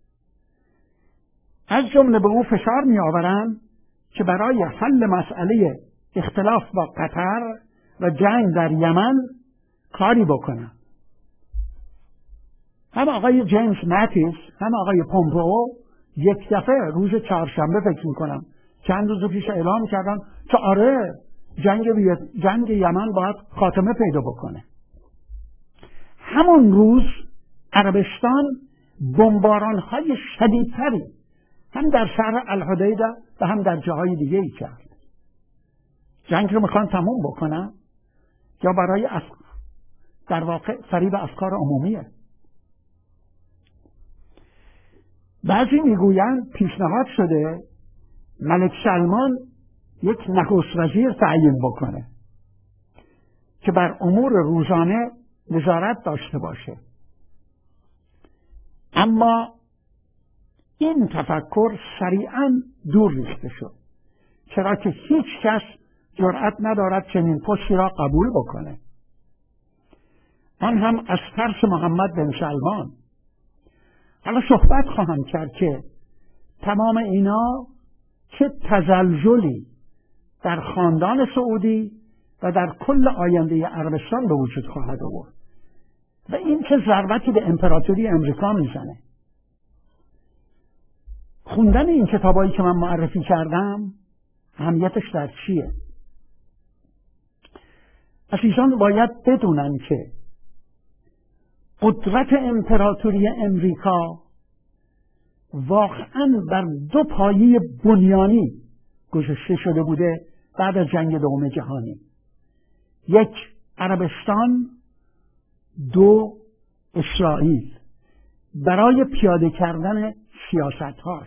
از جمله به او فشار میآورند که برای حل مسئله اختلاف با قطر و جنگ در یمن کاری بکنند. هم آقای جیمز ماتیس هم آقای پومپئو یک دفعه روز چهارشنبه فکر میکنم چند روز پیش اعلام کردن که آره جنگ یمن باید خاتمه پیدا بکنه. همون روز عربستان بمباران‌های شدیدتری هم در شهر الحدیده و هم در جاهای دیگه ای کرد. جنگ رو میخوان تموم بکنن یا برای در واقع فریب افکار عمومیه. بعضی میگویند پیشنهاد شده ملک سلمان یک نخست وزیر تعیین بکنه که بر امور روزانه نظارت داشته باشه، اما این تفکر سریعا دور ریخته شد، چرا که هیچ کس جرأت ندارد چنین پستی را قبول بکنه، آن هم از ترس محمد بن سلمان. حالا صحبت خواهم کرد که تمام اینا چه تزلزلی در خاندان سعودی و در کل آینده عربستان به وجود خواهد آورد و این چه ضربتی به امپراتوری امریکا میزنه. خوندن این کتابایی که من معرفی کردم اهمیتش در چیه؟ عزیزان باید بدونن که قدرت امپراتوری امریکا واقعا بر دو پایه بنیانی گذاشته شده بوده بعد از جنگ دوم جهانی. یک، عربستان، دو، اسرائیل، برای پیاده کردن سیاست‌هاش.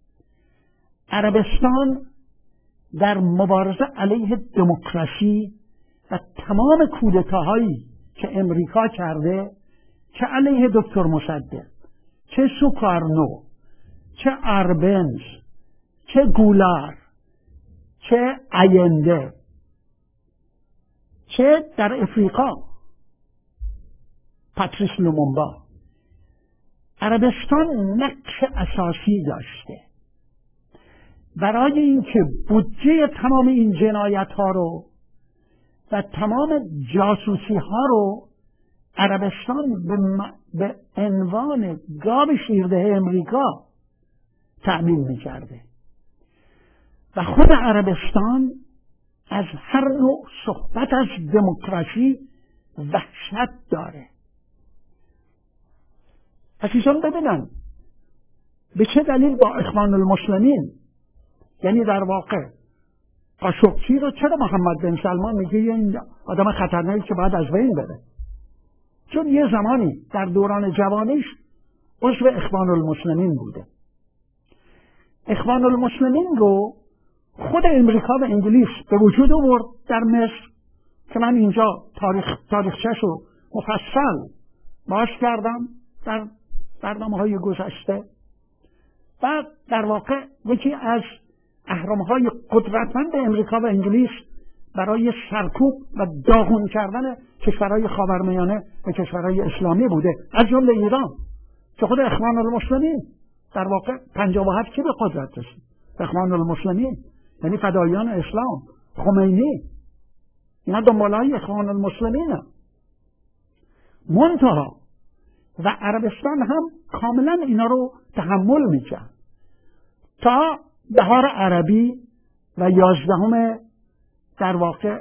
عربستان در مبارزه علیه دموکراسی و تمام کودتاهایی که امریکا کرده، چه علیه دکتر مصدق، چه سوکارنو، چه آربنز، چه گولار، چه آینده، چه در افریقا، پاتریس لومومبا. عربستان نقش اساسی داشته برای اینکه بودجه تمام این جنایت ها رو و تمام جاسوسی ها رو عربستان به عنوان گاو شیرده امریکا تأمین می کرده و خود عربستان از هر نوع صحبت از دموکراسی وحشت داره. عزیزان ببینن به چه دلیل با اخوان المسلمین، یعنی در واقع قاشقچی رو چرا محمد بن سلمان میگه این آدم خطرناکی که باید از بین بره؟ چون یه زمانی در دوران جوانیش عضو اخوان المسلمین بوده. اخوان المسلمین رو خود امریکا و انگلیس به وجود آورد در مصر که من اینجا تاریخچه‌ش رو مفصل باز کردم در برنامه‌های گذشته. و در واقع یکی از اهرم‌های قدرتمند امریکا و انگلیس برای سرکوب و داغون کردن کشورهای خاورمیانه و کشورهای اسلامی بوده، از جمله ایران که خود اخوان المسلمین در واقع 57 که به قدرت رسید. اخوان المسلمین یعنی فدایان اسلام، خمینی، اینا دنبالای اخوان المسلمین هم. منتها و عربستان هم کاملا اینا رو تحمل میکرد تا بهار عربی و 11 در واقع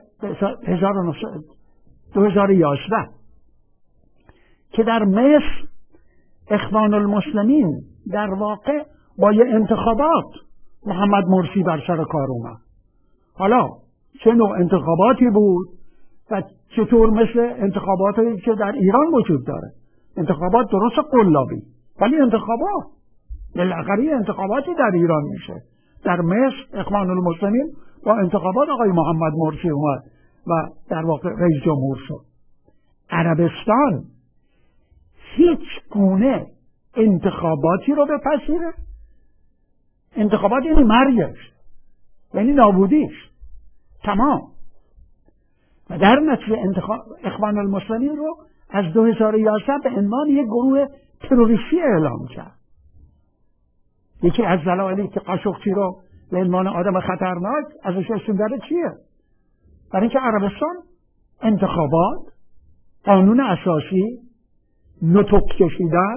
2011 که در مصر اخوان المسلمین در واقع با یه انتخابات محمد مرسی بر سر کار اومد. حالا چه نوع انتخاباتی بود و چطور مثل انتخاباتی که در ایران وجود داره، انتخابات درست قلابی ولی انتخابات بالاخره انتخاباتی در ایران میشه. در مصر اخوان المسلمین با انتخابات آقای محمد مرسی اومد و در واقع رئیس جمهور شد. عربستان هیچ گونه انتخاباتی رو بپذیره؟ انتخابات یعنی مرگش، یعنی نابودیش تمام. و در نتیجه اخوان المسلمین رو از 2011 به عنوان یک گروه تروریستی اعلام کرد. یکی از دلایلی که قاشقچی رو به عنوان آدم خطرناک ازش اسم داره چیه؟ برای اینکه عربستان انتخابات، قانون اساسی، نطق کشیدن.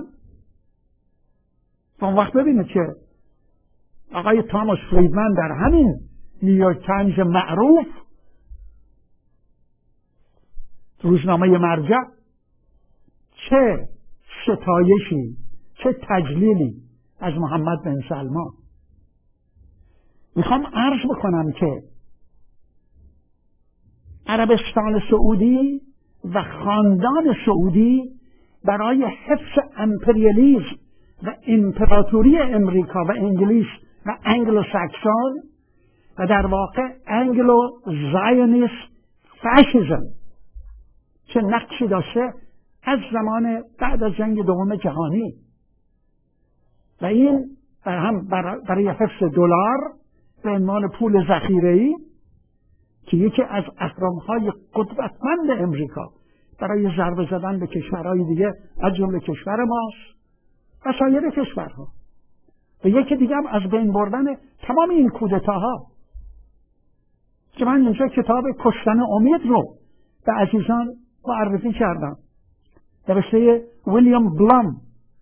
اون وقت ببینید که آقای تاماس فریدمن در همین نیویورک تایمز معروف، روزنامه مرجع، چه ستایشی چه تجلیلی از محمد بن سلمان. میخوام عرض بکنم که عربستان سعودی و خاندان سعودی برای حفظ امپریالیسم و امپراتوری امریکا و انگلیس و انگلو ساکسون و در واقع انگلو زایونیست فاشیسم چه نقشی داشته از زمان بعد از جنگ دوم جهانی. و این هم برای حفظ دلار به عنوان پول ذخیره‌ای که یکی از اهرم‌های قدرتمند امریکا برای ضربه زدن به کشورهای دیگه از جمله کشور ماست و سایر کشورها، و یکی دیگه هم از بین بردن تمام این کودتاها که من اینجا کتاب کشتن امید رو به عزیزان معرفی کردم، نوشته ویلیام بلام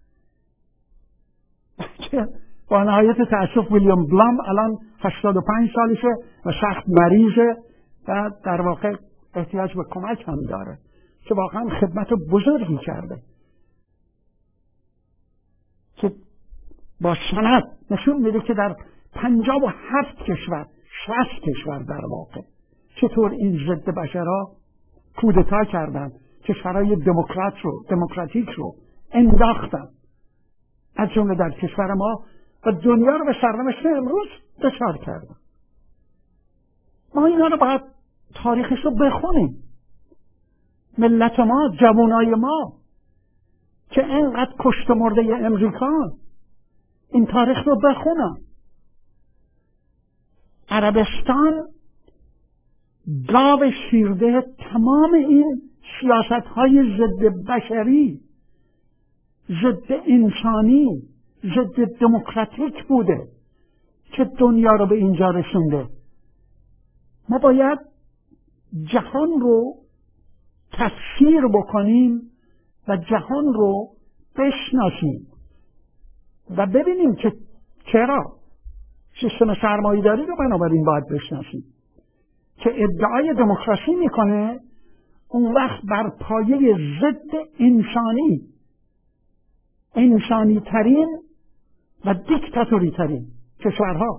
که با نهایت تأسف ویلیام بلام الان 85 سالشه و سخت مریضه و در واقع احتیاج به کمک هم داره که واقعا خدمت بزرگی کرده که با سند نشون میده که در 57 کشور 60 کشور در واقع چطور این ضد بشرها کودتا کردن، کشورهای دموکراتیک رو انداختن، از جمله در کشور ما، و دنیا رو به سرنوشت امروز دچار کردن. ما اینا رو باید تاریخش رو بخونیم. ملت ما، جوانای ما که اینقدر کشت و مرده امریکا، این تاریخ رو بخونن. عربستان گاو شیرده تمام این سیاست‌های ضد بشری، ضد انسانی، ضد دموکراتیک بوده که دنیا رو به اینجا رسونده. ما باید جهان رو تفسیر بکنیم و جهان رو بشناسیم و ببینیم که چرا سیستم سرمایه‌داری رو بنابراین باید بشناسیم که ادعای دموکراسی میکنه، اون وقت بر پایه ضد انسانی ترین و دیکتاتوری ترین کشورها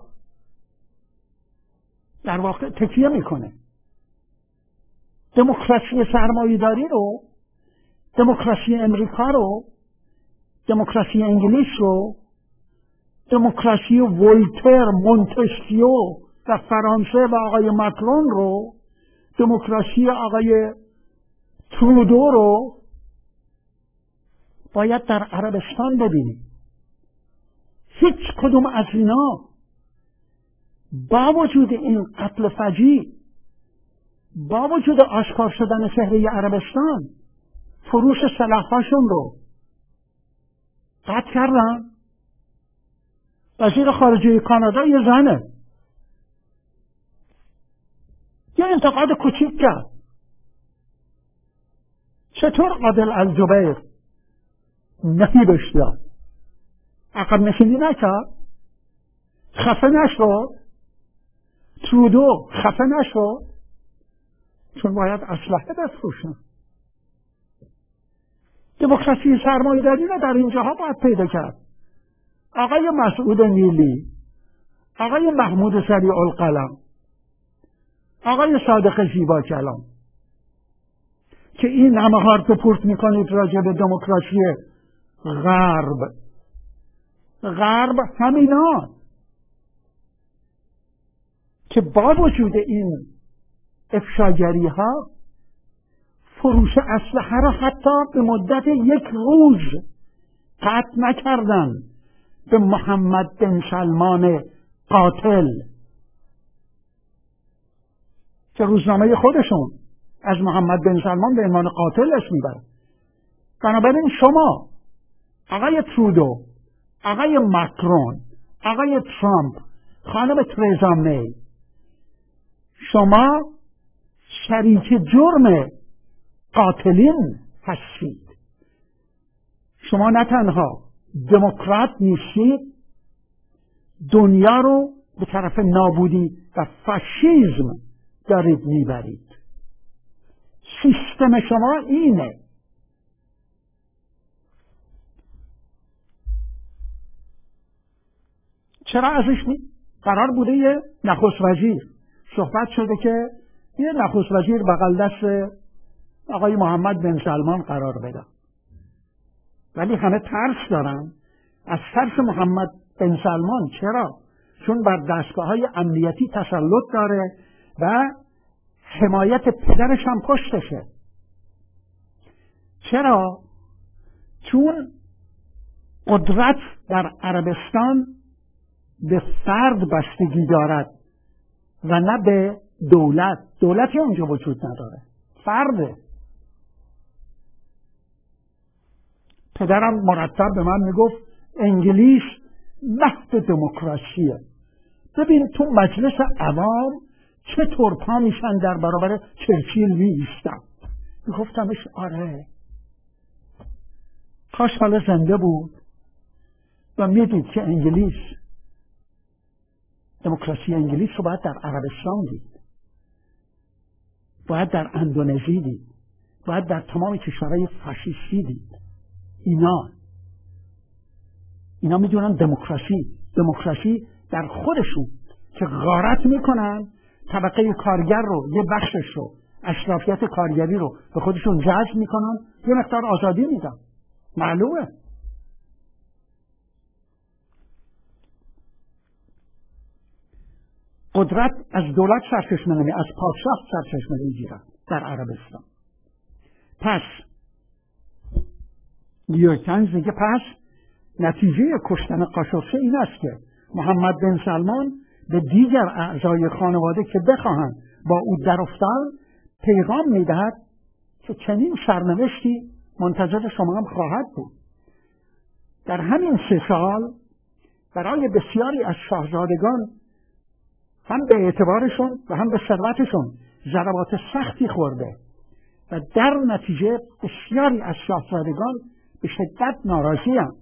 در واقع تکیه میکنه. دموکراسی سرمایه‌داری رو، دموکراسی امریکا رو، دموکراسی انگلیس رو، دموکراسی ولتر، مونتسکیو در فرانسه و آقای ماکرون رو، دموکراسی آقای ترودو رو باید در عربستان ببینیم. هیچ کدوم از اینا با وجود این قتل فجیع، با وجود آشکار شدن چهره عربستان، فروش سلاح‌هاشون رو قطع کردن. وزیر خارجه کانادا یه زنه، یه انتقاد کوچیک کرد. چطور عادل الجبیر نهیبش داد؟ عقب نشینی نکرد؟ خفه نشد؟ ترودو خفه نشد؟ چون باید اسلحه بفروشن. دموکراسی سرمایه‌داری رو در اینجاها باید پیدا کرد. آقای مسعود نیلی، آقای محمود سریع القلم، آقای صادق زیبا کلام که این همه هارت و پورت میکنید راجع به دموکراسی غرب همینا که با وجود این افشاگری ها فروش اسلحه را حتی به مدت 1 روز قطع نکردن به محمد بن سلمان قاتل که روزنامه خودشون از محمد بن سلمان به عنوان قاتل اسم میبره. بنابراین شما آقای ترودو، آقای ماکرون، آقای ترامپ، خانم ترزا می، شما شریک جرم قاتلین هستید. شما نه تنها دموکرات نیستید، دنیا رو به طرف نابودی و فاشیسم دارید میبرید. سیستم شما اینه. چرا ازش قرار بوده یه نخست وزیر صحبت شده که یه نخست وزیر بغل دست آقای محمد بن سلمان قرار بده، ولی همه ترس دارن از ترس محمد بن سلمان. چرا؟ چون بر دستگاه‌های امنیتی تسلط داره و حمایت پدرش هم پشتشه. چرا؟ چون قدرت در عربستان به فرد بستگی دارد و نه به دولت. دولتی اونجا وجود نداره، فرده. پدرم مرتب به من میگفت انگلیس مهد دموکراسیه. ببین تو مجلس عوام چطور پا میشن در برابر چرچیل میایستن. میگفتمش آره، کاش حالا زنده بود و میدید که انگلیس، دموکراسی انگلیس رو باید در عربستان دید، باید در اندونزی دید، باید در تمام کشورهای فاشیستی دید. اینا میدونن دموکراسی در خودشون که غارت میکنن طبقه کارگر رو، یه بخشش رو، اشرافیت کارگری رو به خودشون جذب میکنن، یه مقدار آزادی میدن. معلومه. قدرت از دولت سرچشمه نمیگیره، از پادشاه سرچشمه میگیره در عربستان. پس نیویورک تایمز میگه پس نتیجه کشتن قاشقچی این است که محمد بن سلمان به دیگر اعضای خانواده که بخواهند با او در افتاد پیغام میدهد که چنین سرنوشتی منتظر شما هم خواهد بود. در همین 3 سال برای بسیاری از شاهزادگان هم به اعتبارشون و هم به ثروتشون ضربات سختی خورده و در نتیجه بسیاری از شاهزادگان به شدت ناراضی هستند.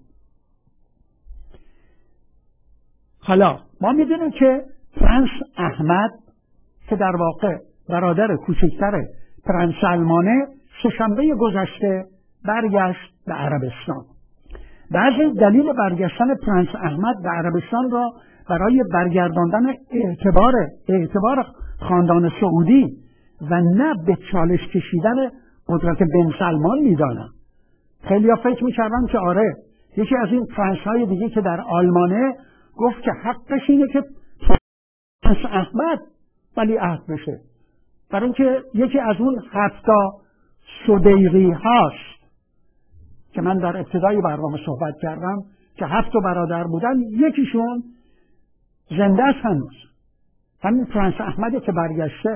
حالا ما می‌دونیم که پرنس احمد که در واقع برادر کوچکتر پرنس سلمانه، 3 شنبه گذشته برگشت به عربستان. بعضی دلیل برگشتن پرنس احمد به عربستان را برای برگرداندن اعتبار خاندان سعودی و نه به چالش کشیدن قدرت بن سلمان می‌دانند. خیلی‌ها فکر می‌کردن که آره، یکی از این پرنس‌های دیگه که در آلمانه گفت که حقش اینه که پرنس احمد ولیعهد بشه، برای اینکه یکی از اون 7 صدیقی هاست که من در ابتدای برنامه صحبت کردم که 7 برادر بودن، یکیشون زنده است هنوز، همین پرنس احمده که برگشته.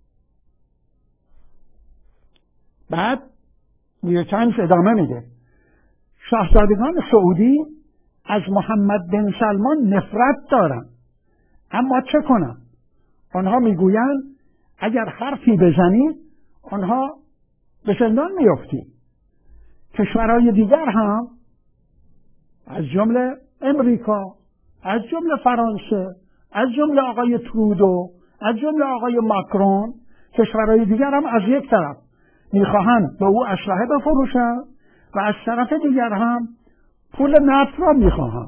بعد نیوتنز ادامه میده: شاهزادگان سعودی از محمد بن سلمان نفرت دارن، اما چه کنن؟ آنها میگویند اگر حرفی بزنید آنها به زندان میافتید. کشورهای دیگر هم از جمله امریکا، از جمله فرانسه، از جمله آقای ترودو، از جمله آقای ماکرون، کشورهای دیگر هم از یک طرف میخواهند به او اسلحه بفروشند و از طرف دیگر هم پول نفت را میخواهند.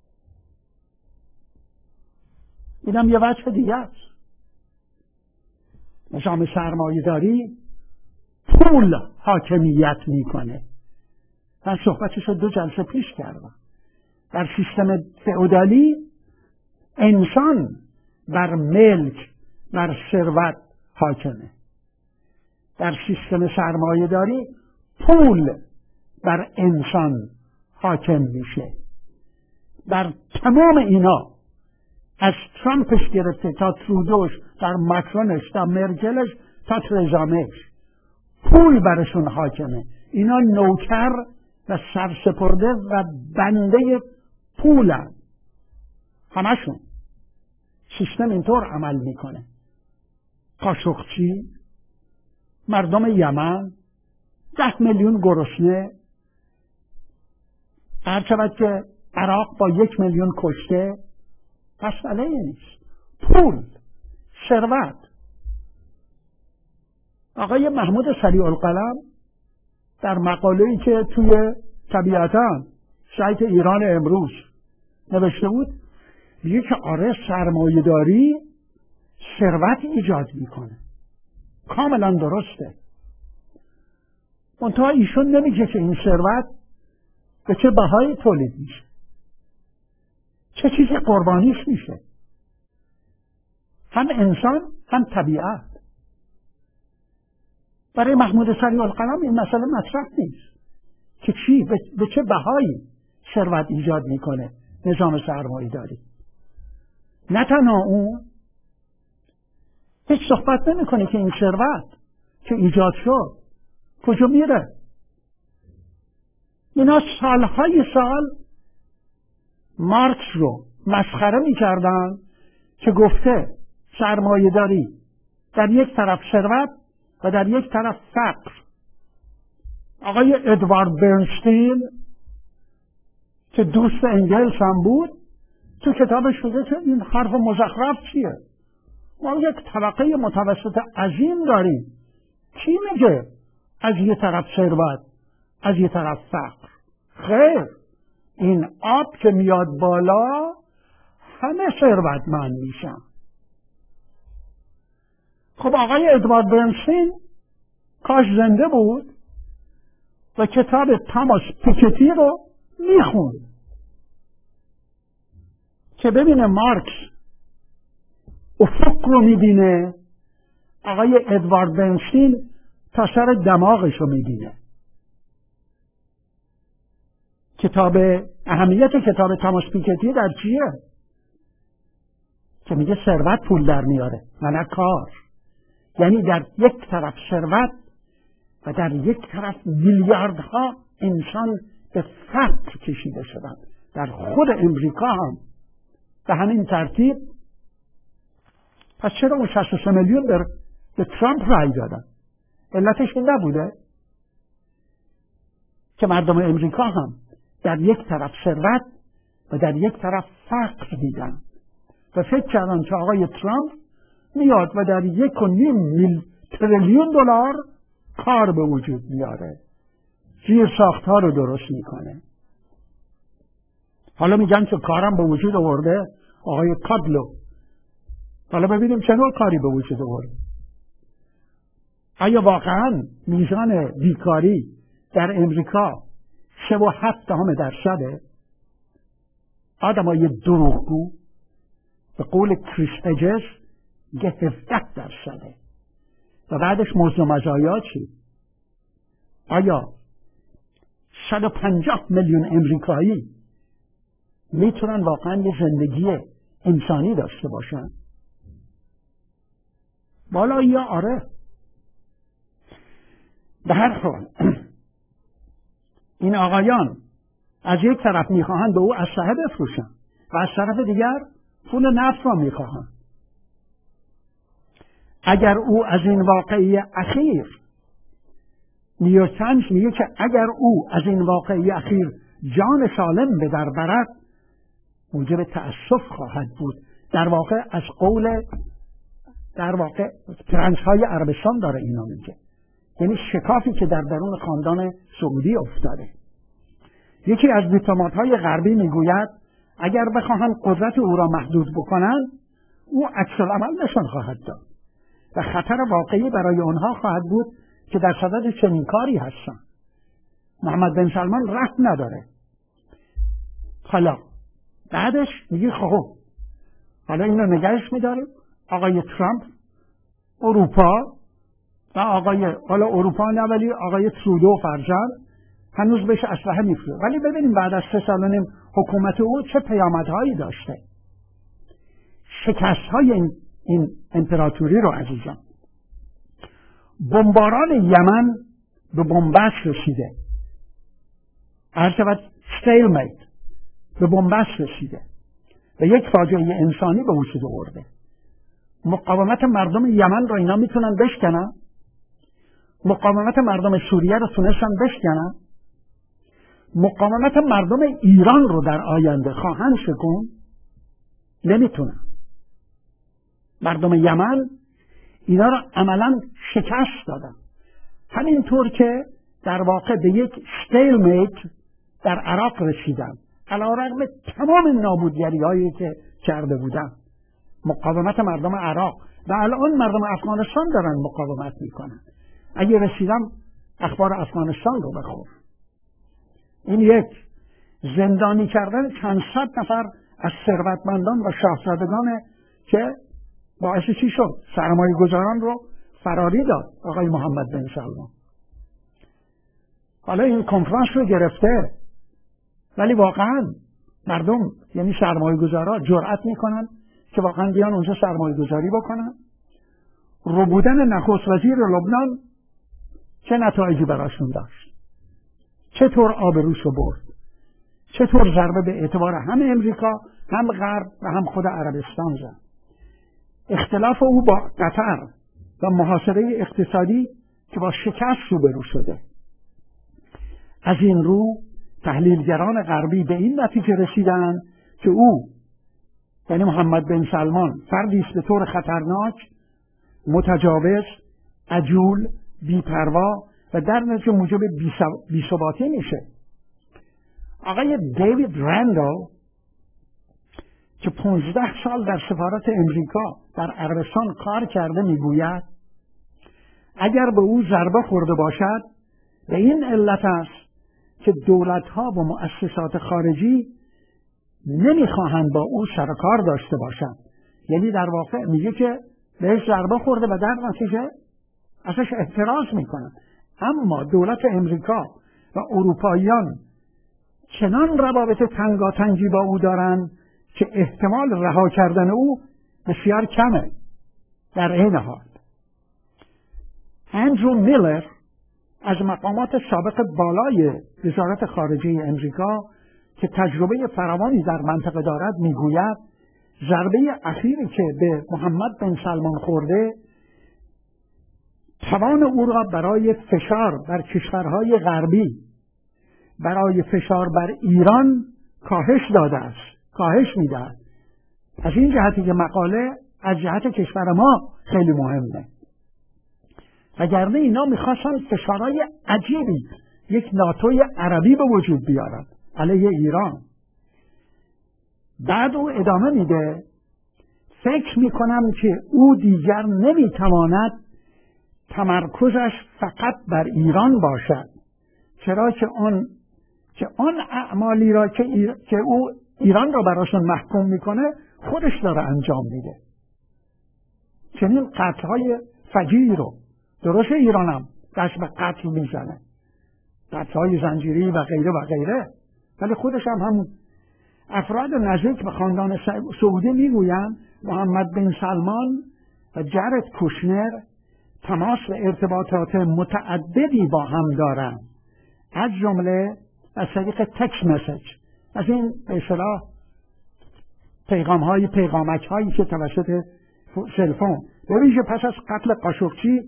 اینم یه وجه دیگه است. نظام سرمایه‌داری پول حاکمیت میکنه. من صحبتش رو 2 جلسه پیش کردم. در سیستم فئودالی انسان بر ملک، بر ثروت حاکمه. در سیستم سرمایه‌داری پول بر انسان حاکم میشه. در تمام اینا، از ترامپش گرفته تا ترودوش، در ماکرونش، تا مرکلش، تا ترزامش، پول برشون حاکمه. اینا نوکر و سرسپرده و بنده پولن. همشون سیستم اینطور عمل میکنه. قاشقچی، مردم یمن، 10 میلیون گرسنه، هرچند که عراق با 1 میلیون کشته، مسئله نیست. پول، ثروت. آقای محمود سریع القلم در مقاله‌ای که توی طبیعتاً سایت ایران امروز نوشته بود، میگه که آره، سرمایه‌داری ثروت ایجاد میکنه. کاملا درسته. منتها ایشون نمیگه که این ثروت به چه بهایی تولید میشه، چه چیزی قربانیش میشه، هم انسان هم طبیعت. برای محمود سریع القلم این مسئله مطرح نیست که چی، به چه بهایی ثروت ایجاد میکنه نظام سرمایه‌داری. نه تنها اون، هیچ صحبت نمیکنه که این ثروت که ایجاد شد کجا میره. اینا سالهای سال مارکس رو مسخره میکردن که گفته سرمایه‌داری در یک طرف ثروت و در یک طرف فقر. آقای ادوارد برنستین که دوست انگلس هم بود، تو کتابش میگه که این حرف مزخرف چیه؟ ما یک طبقه متوسط عظیم داریم. کی میگه از یه طرف ثروت از یه طرف فقر؟ خیر، این آب که میاد بالا همه ثروتمند میشن. خب آقای ادوارد برنستین کاش زنده بود و کتاب تاماس پیکتی رو میخوند که ببینه مارکس افق رو میبینه، آقای ادوارد برنستین تا سر دماغش رو میبینه. اهمیت کتاب تاماس پیکتی در چیه؟ که میگه ثروت پول در میاره و نه کار. یعنی در یک طرف ثروت و در یک طرف میلیاردها انسان به فقر کشیده شدند در خود امریکا هم به همین ترتیب. پس چرا اون 63 میلیون به ترامپ رای دادن؟ علتش این نبوده که مردم امریکا هم در یک طرف ثروت و در یک طرف فقر دیدن و فکر کردن که آقای ترامپ میاد و در 1.5 تریلیون دلار کار به وجود میاره، زیرساخت‌ها رو درست میکنه. حالا میگن که کارم به وجود آورده آقای کادلو. حالا ببینیم چه نوع کاری به وجود آورده. آیا واقعا میزان بیکاری در امریکا 3.7%؟ آدمای دروغگو به قول کریس اجز میگه 17%. و بعدش مزد و مزایا چی؟ آیا 150 میلیون امریکایی میتونن واقعا یه زندگی انسانی داشته باشن؟ بالا یا آره. به هر حال این آقایان از یک طرف میخواهند به او اسلحه بفروشن و از طرف دیگر پول نفت را میخواهند. اگر او از این واقعه اخیر، نیویورک تایمز میگه که اگر او از این واقعه اخیر جان سالم به در برد موجب تأسف خواهد بود. در واقع از قول پرنس های عربستان داره اینا میگه، یعنی شکافی که در درون خاندان سعودی افتاده. یکی از دیپلمات های غربی میگوید اگر بخواهند قدرت او را محدود بکنند او عکس العمل نشان خواهد داد و خطر واقعی برای آنها خواهد بود که در صدد چنین کاری هستن. محمد بن سلمان رحم نداره. حالا بعدش میگه خب حالا اینو نگهش میداریم. آقای ترامپ اروپا و حالا اروپا نه ولی آقای ترودو فرزند هنوز بهش اسلحه میفروشه. ولی ببینیم بعد از 3 سال و نیم حکومت او چه پیامدهایی داشته. شکست های این امپراتوری رو عزیزان، بمباران یمن به بنبست رسیده، استیلمیت به بنبست رسیده و یک فاجعه انسانی به وجود آورده. مقاومت مردم یمن رو اینا میتونن بشکنن؟ مقاومت مردم سوریه رو تونستن بشکنن؟ مقاومت مردم ایران رو در آینده خواهند شکن؟ نمیتونن. مردم یمن اینا رو عملا شکست دادن، همینطور که در واقع به یک استیلمیت در عراق رسیدن علیرغم تمام نابودگری هایی که کرده بودن. مقاومت مردم عراق و الان مردم افغانستان دارن مقاومت میکنن. اگه رسیدم اخبار افغانستان رو بخور. این یک زندانی کردن چند صد نفر از ثروتمندان و شاهزادگان که باعث چی شد؟ سرمایه گذاران رو فراری داد آقای محمد بن سلمان. حالا این کنفرانس رو گرفته ولی واقعا مردم یعنی سرمایه گذارا جرأت میکنن که واقعا بیان اونجا سرمایه گذاری بکنن. رو بودن نخست وزیر لبنان چه نتایجی براشون داشت؟ چطور آبروشو برد؟ چطور ضربه به اعتبار هم امریکا هم غرب و هم خود عربستان زد؟ اختلاف او با قطر و محاصره اقتصادی که با شکست روبرو شده. از این رو تحلیلگران غربی به این نتیجه رسیدند که او یعنی محمد بن سلمان فردی است به طور خطرناک، متجاوز، عجول، بی‌پروا و در نتیجه موجب بی‌ثباتی میشه. آقای دیوید رندل که 15 سال در سفارت امریکا در عربستان کار کرده میگوید اگر به او ضربه خورده باشد به این علت است که دولت‌ها و مؤسسات خارجی نمیخواهند با او سر کار داشته باشند. یعنی در واقع میگه که بهش ضربه خورده و در نتیجه ازش احتراز میکنند. اما دولت امریکا و اروپاییان چنان روابط تنگاتنگی با او دارند که احتمال رها کردن او بسیار کمه. در این حال اندرو میلر از مقامات سابق بالای وزارت خارجه امریکا که تجربه فراوانی در منطقه دارد میگوید ضربه اخیری که به محمد بن سلمان خورده توان او را برای فشار بر کشورهای غربی، برای فشار بر ایران کاهش داده است، کاهش میدهد. از این جهتی که مقاله از جهت کشور ما خیلی مهمه، وگرنه اینا میخواستن فشارهای عجیبی، یک ناتوی عربی به وجود بیارن علیه ایران. بعد او ادامه میده فکر میکنم که او دیگر نمیتواند تمرکزش فقط بر ایران باشد، چرا که آن اعمالی را که او ایران را براشون محکوم میکنه خودش داره انجام میده. چنین قتل‌های فجیعی رو درست ایرانم دست به قتل میزنه، قتل‌های زنجیری و غیره و غیره، ولی خودش هم افراد نزدیک به خاندان سعودی میگویند محمد بن سلمان و جارد کوشنر تماس و ارتباطات متعددی با هم دارند، از جمله از طریق تکست مسیج، از این به اصطلاح پیغامک‌هایی که توسط سلفون. به ویژه پس از قتل قاشقچی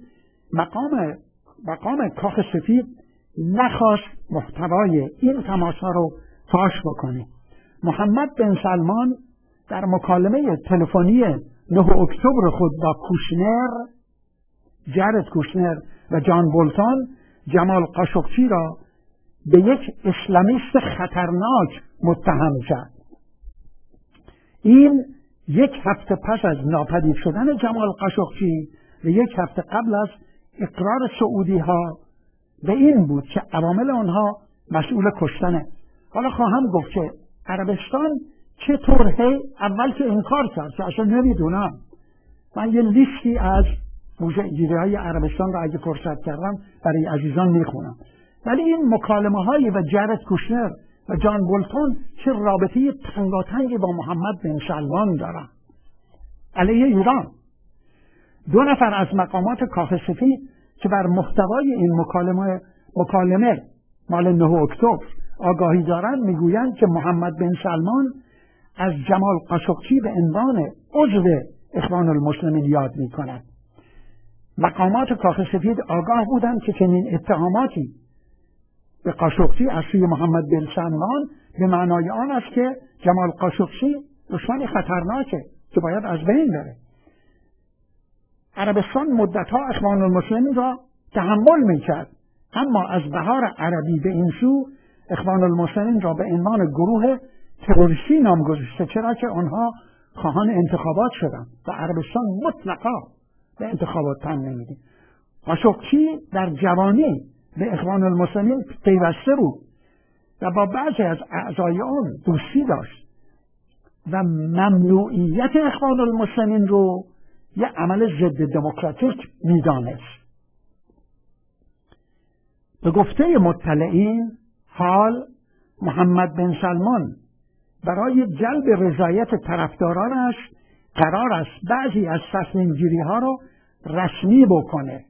مقام کاخ سفید نخواست محتوای این تماس‌ها رو فاش بکنه. محمد بن سلمان در مکالمه تلفنی 9 اکتبر خود با کوشنر، جارد کوشنر و جان بولتون جمال قاشقچی را به یک اسلامیست خطرناک متهم کرد. این یک هفته پس از ناپدید شدن جمال قاشقچی و یک هفته قبل از اقرار سعودی ها به این بود که عوامل آنها مسئول کشتنه. حالا خواهم گفت که عربستان چطور اول که انکار کرد که اصلا نمیدونم. من یه لیستی از موضوع های عربستان را اگه فرصت کردم برای عزیزان میخونم، ولی این مکالمه های و جارد کوشنر و جان بولتون چه رابطه تنگاتنگی با محمد بن سلمان دارن علیه ایران. 2 نفر از مقامات کاخ سفید که بر محتوای این مکالمه مال 9 اکتبر آگاهی دارند میگویند که محمد بن سلمان از جمال قاشقچی به عنوان عضو اخوان المسلمین یاد میکند. مقامات کاخ سفید آگاه بودند که چنین اتهاماتی به قاشقچی از سوی محمد بن سلمان به معنای آن است که جمال قاشقچی دشمن خطرناکه که باید از بین بره. عربستان مدتها اخوان المسلمین را تحمل میکرد، اما از بهار عربی به این سو اخوان المسلمین را به عنوان گروه تروریستی نام گذاشته، چرا که آنها خواهان انتخابات شدند و عربستان مطلقا به انتخابات تن نمیده. قاشقچی در جوانی به اخوان المسلمین پیوسته بود و با بعضی از اعضای آن دوستی داشت و ممنوعیت اخوان المسلمین رو یه عمل ضد دموکراتیک میدانست. به گفته مطلعین حال محمد بن سلمان برای جلب رضایت طرفدارانش قرار است بعضی از تصمیم گیری ها رو رسمی بکنه،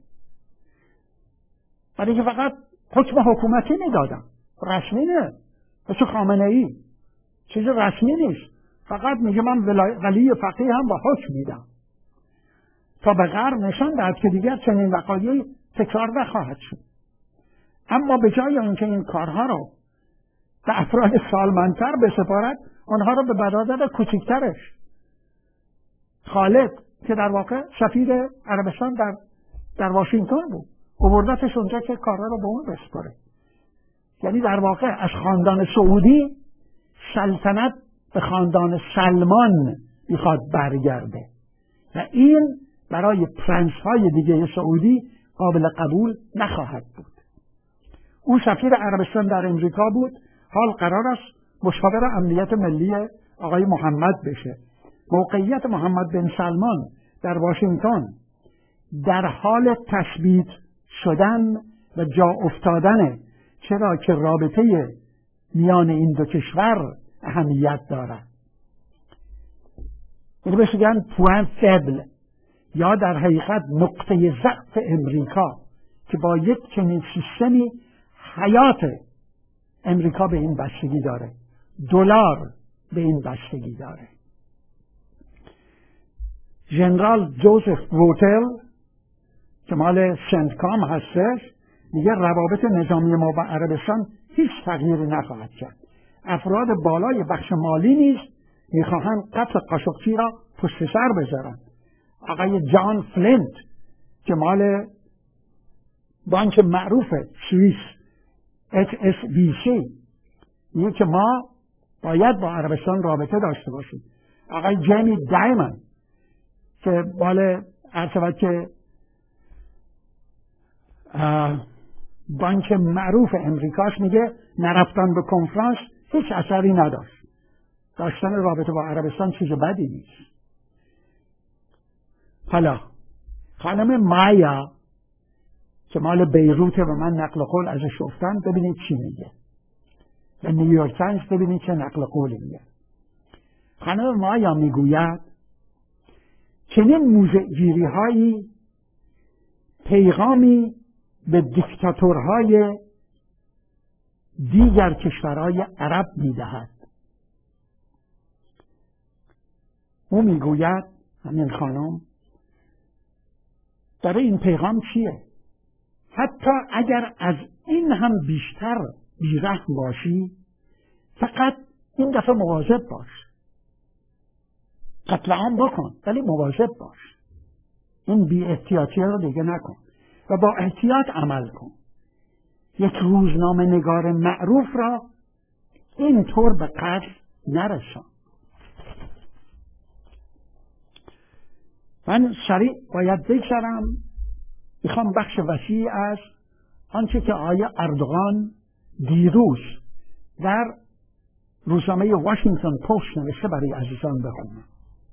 برای که فقط حکم حکومتی میدادن، رسمی نه، مثل خامنه ای چیز رسمی نیست، فقط میگه من ولی فقیه هم با حکم میدم تا به غرب نشان دهد که دیگر چنین وقایعی تکرار نخواهد شد. اما به جای اینکه این کارها رو به افراد سالمندتر بسپارد، آنها رو به برادر کوچکترش خالد که در واقع سفیر عربستان در واشنگتن بود آوردتش اونجا که کارها رو به اون بسپاره. یعنی در واقع از خاندان سعودی سلطنت به خاندان سلمان میخواد برگرده و این برای پرنس های دیگه سعودی قابل قبول نخواهد بود. او سفیر عربستان در امریکا بود، حال قرار است مشاور امنیت ملی آقای محمد بشه. موقعیت محمد بن سلمان در واشنگتن در حال تثبیت شدن و جا افتادن، چرا که رابطه میان این دو کشور اهمیت دارد. این بهش میگن پوان فبل یا در حقیقت نقطه ضعف امریکا که با یک چنین سیستمی حیات امریکا به این بستگی داره، دلار به این بستگی داره. ژنرال جوزف ووتل که مال سنتکام هستش میگه روابط نظامی ما با عربستان هیچ تغییری نخواهد کرد. افراد بالای بخش مالی نیز میخواهند قتل قاشقچی را پشت سر بذارن. آقای جان فلینت که مال بانک معروف سوئیس HSBC میگه که ما باید با عربستان رابطه داشته باشیم. آقای جیمی دایمن که مال عرض که بانک معروف امریکاش میگه نرفتن به کنفرانس هیچ اثری نداشت. داشتن رابطه با عربستان چیز بدی نیست. حالا خانم مایا که مال بیروته و من نقل قول ازش گفتم، ببینید چی میگه. به نیویورک تایمز ببینید چه نقل قولی میگه. خانم مایا میگوید چنین موضع‌گیری هایی پیغامی به دیکتاتورهای دیگر کشورهای عرب میدهد. او میگوید، همین خانم، برای این پیغام چیه؟ حتی اگر از این هم بیشتر بیرحم باشی، فقط این دفعه مواظب باش. قتل عام بکن ولی مواظب باش. این بی احتیاطی رو دیگه نکن و با احتیاط عمل کن. یک روزنامه نگار معروف را اینطور به قتل نرسان. من سریع باید بگذرم. میخوام بخش وسیعی از آنچه که آقای اردوغان دیروز در روزنامه واشنگتن پست نوشته برای عزیزان بخونم.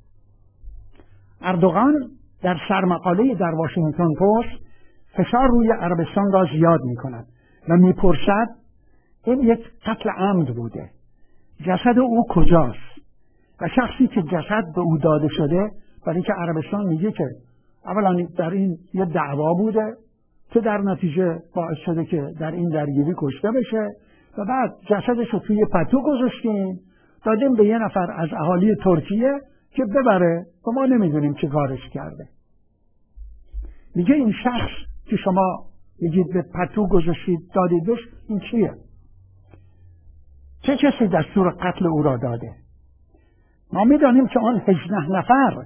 اردوغان در سرمقاله در واشنگتن پست فشار روی عربستان را زیاد می کند و می پرسد این یک قتل عمد بوده، جسد او کجاست؟ و شخصی که جسد به او داده شده، برای که عربستان میگه که اولا در این یه دعوا بوده که در نتیجه باعث شده که در این درگیری کشته بشه و بعد جسدش رو توی پتو گذاشتیم دادیم به یه نفر از اهالی ترکیه که ببره و ما نمیدونیم چه کارش کرده. میگه این شخص که شما میگید به پتو گذاشتید دادیدش، این چیه؟ چه کسی دستور قتل او را داده؟ ما میدانیم که آن 18 نفر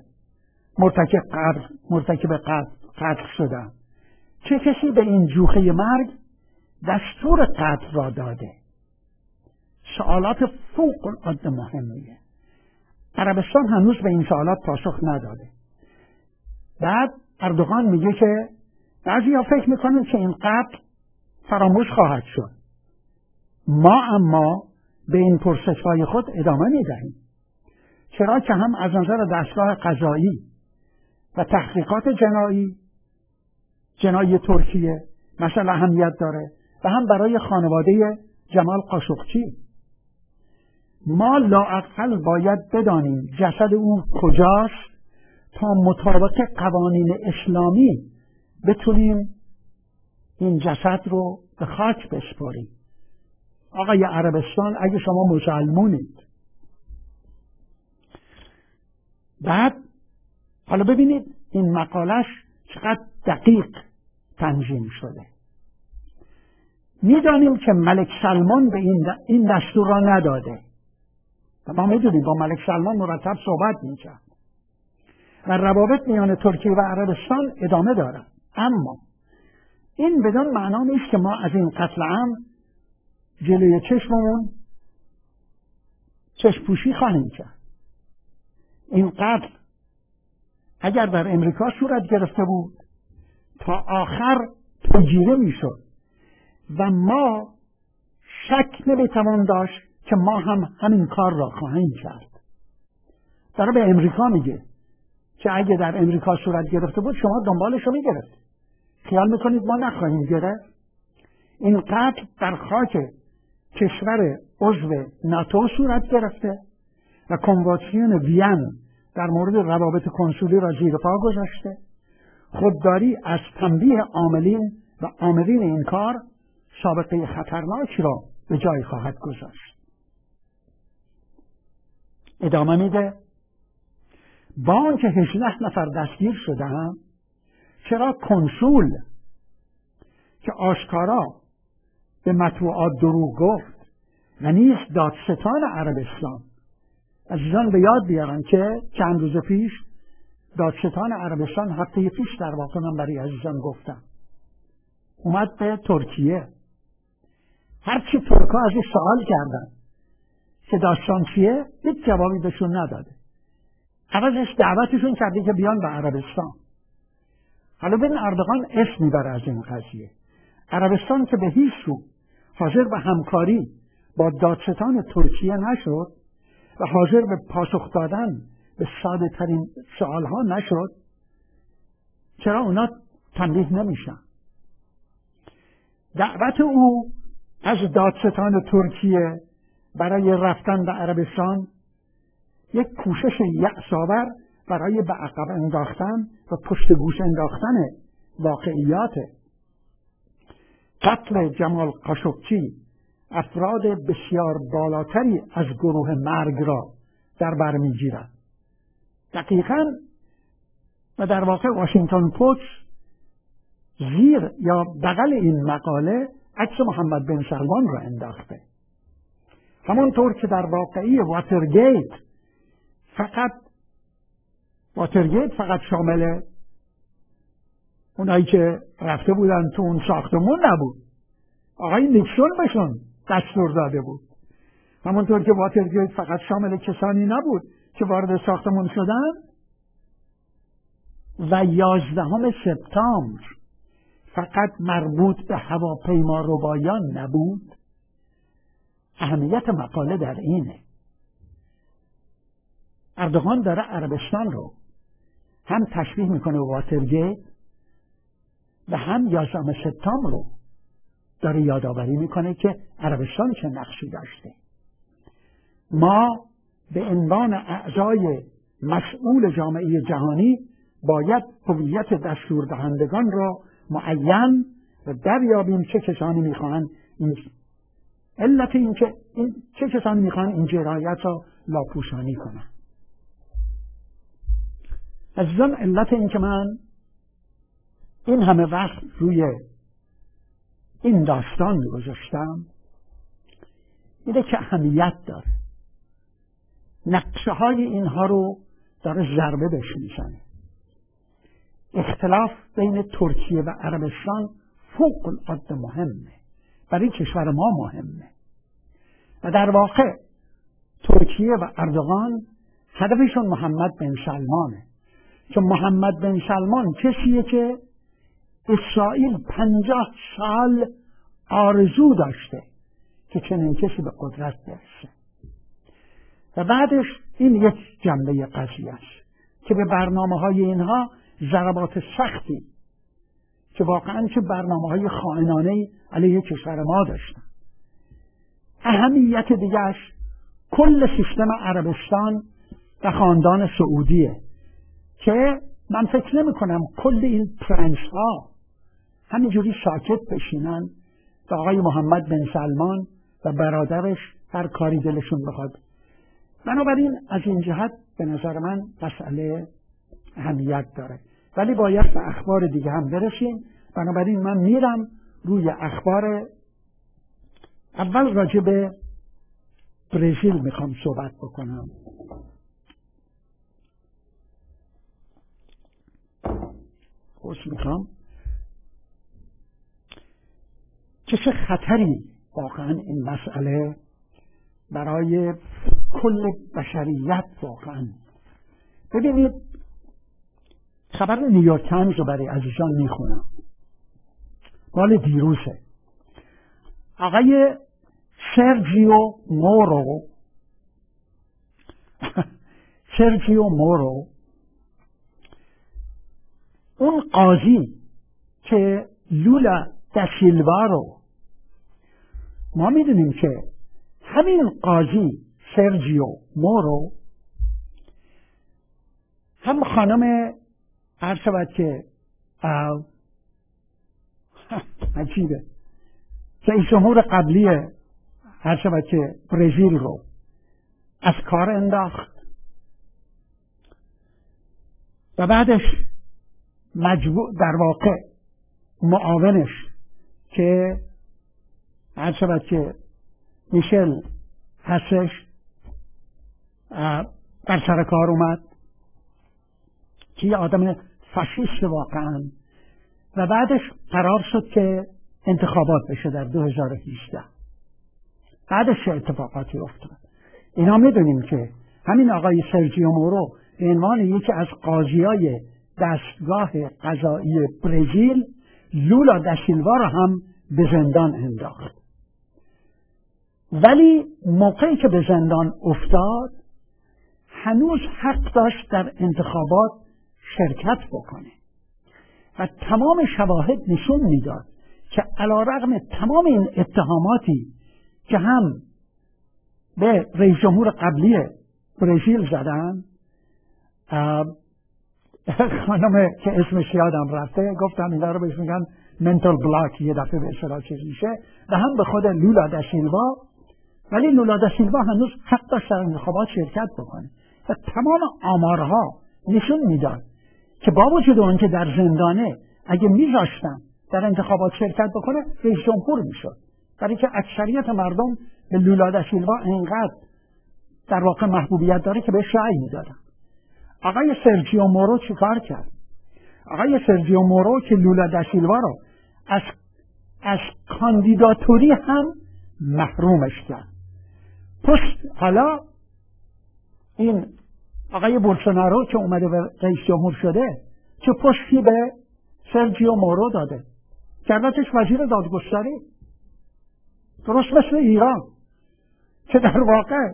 مرتکب قتل شدن. چه کسی به این جوخه مرگ دستور قتل را داده؟ سوالات فوق العاده مهمیه. عربستان هنوز به این سوالات پاسخ نداده. بعد اردوغان میگه که بعضی ها فکر میکنن که این قتل فراموش خواهد شد. ما اما به این پرسش‌های خود ادامه میدهیم. چرا که هم از نظر دستگاه قضایی و تحقیقات جنایی ترکیه مثلا اهمیت داره و هم برای خانواده جمال قاشقچی. ما لااقل باید بدانیم جسد او کجاست تا مطابق قوانین اسلامی بتونیم این جسد رو به خاک بسپاریم. آقای عربستان، اگه شما مسلمونید، بعد حالا ببینید این مقالش چقدر دقیق تنظیم شده. میدانیم که ملک سلمان به این دستور را نداده و ما میدونیم با ملک سلمان مرتب صحبت میکرد و روابط میان ترکیه و عربستان ادامه دارد. اما این بدان معنا نیست که ما از این قتل عام جلوی چشممون چشم پوشی خواهیم کرد. این قتل اگر در امریکا صورت گرفته بود تا آخر پیگیری میشد و ما شک نمیتوان داشت که ما هم همین کار را خواهیم کرد. داره به امریکا میگه که اگه در امریکا صورت گرفته بود شما دنبالش رو میگرفت. خیال میکنید ما نخواهیم گرفت؟ این قتل در خاک کشور عضو ناتو صورت گرفته و کنوانسیون وین در مورد روابط کنسولی را زیر پا گذاشته. خودداری از تنبیه عاملین و آمرین این کار سابقه خطرناکی را به جای خواهد گذاشت. ادامه میده با آنکه 18 نفر دستگیر شدند، چرا کنسول که آشکارا به مطبوعات دروغ گفت و نیز دادستان عربستان، عزیزان به یاد بیارن که چند روز پیش دادستان عربستان هفته پیش در واقع من برای عزیزان گفتم اومد به ترکیه، هرچی ترکا ازش سوال کردن که داستان چیه یک جوابی بهشون نداده، عوضش دعوتشون کرده که بیان به عربستان. حالا ببین اردوغان اسم میبره از این قضیه. عربستان که به هیچ سو حاضر به همکاری با دادستان ترکیه نشد و حاضر به پاسخ دادن به ساده ترین سوال ها نشد، چرا اونا تنبیه نمیشن؟ دعوت او از دادستان ترکیه برای رفتن به عربستان یک کوشش یأس‌آور برای به عقب انداختن و پشت گوش انداختن واقعیات. قتل جمال قاشقچی افراد بسیار بالاتری از گروه مرگ را در بر می‌گیرد. دقیقاً و در واقع واشنگتن پست زیر یا بغل این مقاله عکس محمد بن سلمان را انداخته. همونطور که در واقعی واترگیت فقط شامل اونایی که رفته بودن تو اون ساختمون نبود، آقای نیکسون بهشون دستور داده بود. همونطور که واترگیت فقط شامل کسانی نبود که وارد ساختمون شدن و 11 سپتامبر فقط مربوط به هواپیما ربایان نبود. اهمیت مقاله در اینه اردوغان داره عربستان رو هم تشبیه میکنه به واترگیت و هم 11 سپتامبر رو داره یادآوری میکنه که عربستان چه نقشی داشته. ما به عنوان اعضای مسئول جامعه جهانی باید هویت دستوردهندگان را معین و دریابیم چه کسانی میخواهند چه کسانی میخواهند این جرایت را لاپوشانی کنند. عزیزان، علت این که من این همه وقت روی این داستان گذاشتم اینه که اهمیت داره. نقشه های اینها رو داره ضربه بهش میزنه. اختلاف بین ترکیه و عربستان فوق العاده مهمه، برای کشور ما مهمه و در واقع ترکیه و اردوغان هدفشون محمد بن سلمانه، چون محمد بن سلمان کسیه که اسرائیل 50 سال آرزو داشته که چنین کسی به قدرت برسه و بعدش این یک جنبه قضیه است که به برنامه های اینها ضربات سختی که واقعا چه برنامه های خائنانه‌ای علیه کشور ما داشتن. اهمیت دیگرش کل سیستم عربستان و خاندان سعودیه که من فکر نمی کنم کل این پرنس ها همینجوری ساکت بشینن و آقای محمد بن سلمان و برادرش هر کاری دلشون بخواد. بنابراین از این جهت به نظر من مسئله اهمیت داره، ولی باید به اخبار دیگه هم برسیم. بنابراین من میرم روی اخبار. اول راجع به برزیل میخوام صحبت بکنم. میخوام که چه خطری واقعا این مسئله برای کل بشریت واقعا. ببینید خبر نیویورک تایمز رو برای عزیزان میخونم، مال دیروزه. آقای سرجیو مورو اون قاضی که لولا داسیلوا رو ما میدونیم که همین قاضی سرجیو مورو هم خانم عرض شود که عجیبه. رئیس جمهور قبلی هر شود که برزیل رو از کار انداخت و بعدش در واقع معاونش که هر شود که میشل هستش در سر کار اومد که یه آدم فاشیست واقعا، و بعدش قرار شد که انتخابات بشه در 2018. بعدش چه اتفاقاتی افتاد؟ اینا میدونیم که همین آقای سرجیو مورو به عنوان یکی از قاضیای دستگاه قضایی برزیل لولا دا سیلوا را هم به زندان انداخت. ولی موقعی که به زندان افتاد هنوز حق داشت در انتخابات شرکت بکنه و تمام شواهد نشون میداد که علیرغم تمام این اتهاماتی که هم به رئیس جمهور قبلی برزیل زدن، خانم که اسمش یادم رفته گفتم اینا رو بهش میگن منتال بلاک، یه دفعه به اصطلاح چیز میشه، و هم به خود لولا دا سیلوا، ولی لولا دا سیلوا هنوز حق داشت در انتخابات شرکت بکنه و تمام آمارها نشون میداد که با وجود اون که در زندانه اگه میذاشتن در انتخابات شرکت بکنه رئیس جمهور میشد، برای که اکثریت مردم به لولا دا سیلوا انقدر در واقع محبوبیت داره که بهش رأی میدادن. آقای سرجیو مورو چی کار کرد؟ آقای سرجیو مورو که لولا دا سیلوا رو از کاندیداتوری هم محرومش کرد. حالا این آقای بولسونارو که اومده به رئیس جمهور شده چه پشتی به سرجیو مورو داده؟ کردتش وزیر دادگستری، درست مثل ایران که در واقع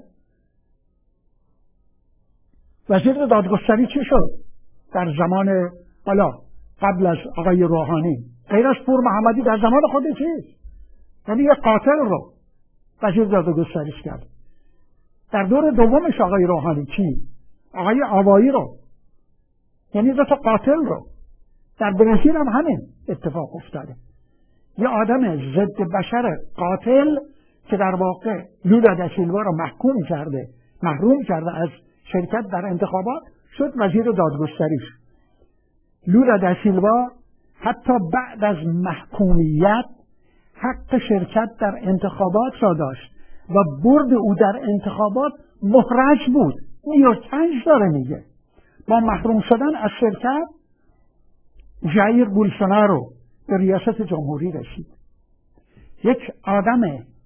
وزیر دادگستری چی شد در زمان حالا قبل از آقای روحانی؟ غیر از پور محمدی در زمان خود چیز، یعنی یه قاتل رو وزیر دادگستریش کرد. در دور دومش آقای روحانی کی؟ آقای آوایی رو، یعنی دو تا قاتل رو. در برزیل هم همین اتفاق افتاده، یه آدم ضد بشر قاتل که در واقع لولا دا سیلوا رو محروم کرده از شرکت در انتخابات شد وزیر دادگستریش. لولا دا سیلوا حتی بعد از محکومیت حق شرکت در انتخابات را داشت و برد او در انتخابات محرج بود. نیویورک تایمز داره میگه با محروم شدن از شرکت ژائیر بولسونارو به ریاست جمهوری رسید. یک آدم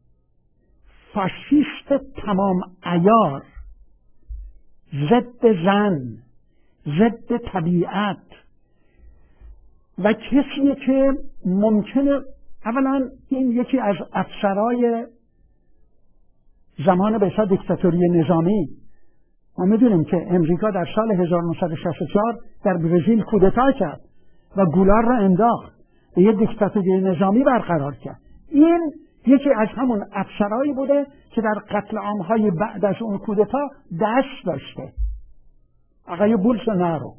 فاشیست تمام عیار، ضد زن، ضد طبیعت و کسیه که ممکنه اولا این یکی از افسرهای زمان به اصطلاح دیکتاتوری نظامی. ما میدونیم که امریکا در سال 1964 در برزیل کودتا کرد و گولار را انداخت و یه دیکتاتوری نظامی برقرار کرد. این یکی از همون افسرهایی بوده که در قتل عامهای بعد از اون کودتا دست داشته، آقای بولسونارو.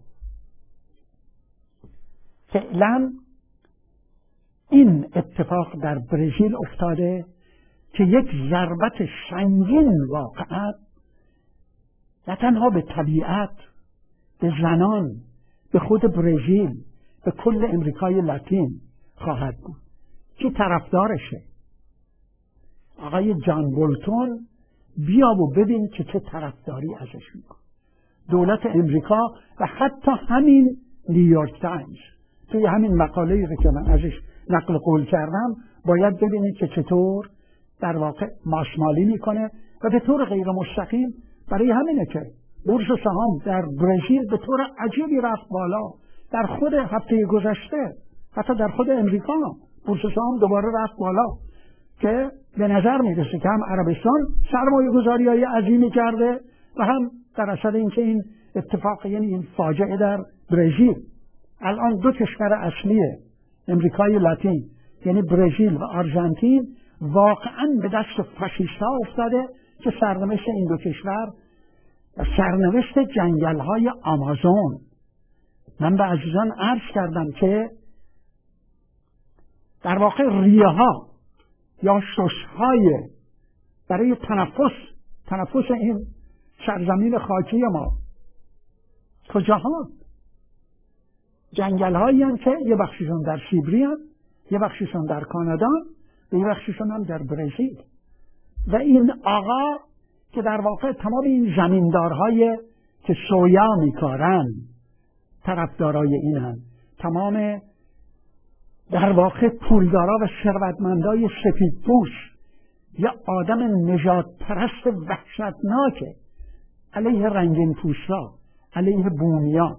فعلا این اتفاق در برزیل افتاده که یک ضربت سنگین واقعا نه تنها به طبیعت، به زنان، به خود برزیل، به کل امریکای لاتین خواهد بود. کی طرفدارشه؟ آقای جان بولتون بیا و ببین که چه طرفداری ازش میکنه. دولت امریکا و حتی همین نیویورک تایمز توی همین مقاله‌ای که من ازش نقل قول کردم باید ببینید که چطور در واقع ماسمالی میکنه و به طور غیر مستقیم. برای همینه که بورس سهام در برزیل به طور عجیبی رفت بالا. در خود هفته گذشته حتی در خود امریکا بورس سهام دوباره رفت بالا که به نظر میرسه که هم عربستان سرمایه گذاری‌های عظیمی کرده و هم در اثر اینکه این اتفاق، یعنی این فاجعه در برزیل، الان دو کشور اصلی امریکای لاتین یعنی برزیل و آرژانتین واقعا به دست فاشیست‌ها افتاده که سرنوشت این دو کشور و سرنوشت جنگل‌های آمازون. من به عزیزان عرض کردم که در واقع ریه ها یا ششهای برای تنفس این سرزمین خاکی ما کجاها؟ جنگل هایی هم که یه بخششون در سیبری هم، یه بخششون در کانادا و یه بخششون هم در برزیل. و این آقا که در واقع تمام این زمیندارهای که سویا میکارن طرفدارای این هم، تمام در واقع پولدارا و ثروتمندای سفیدپوش یا آدم نژاد پرست وحشتناکه علیه رنگین پوستا، علیه بومیا.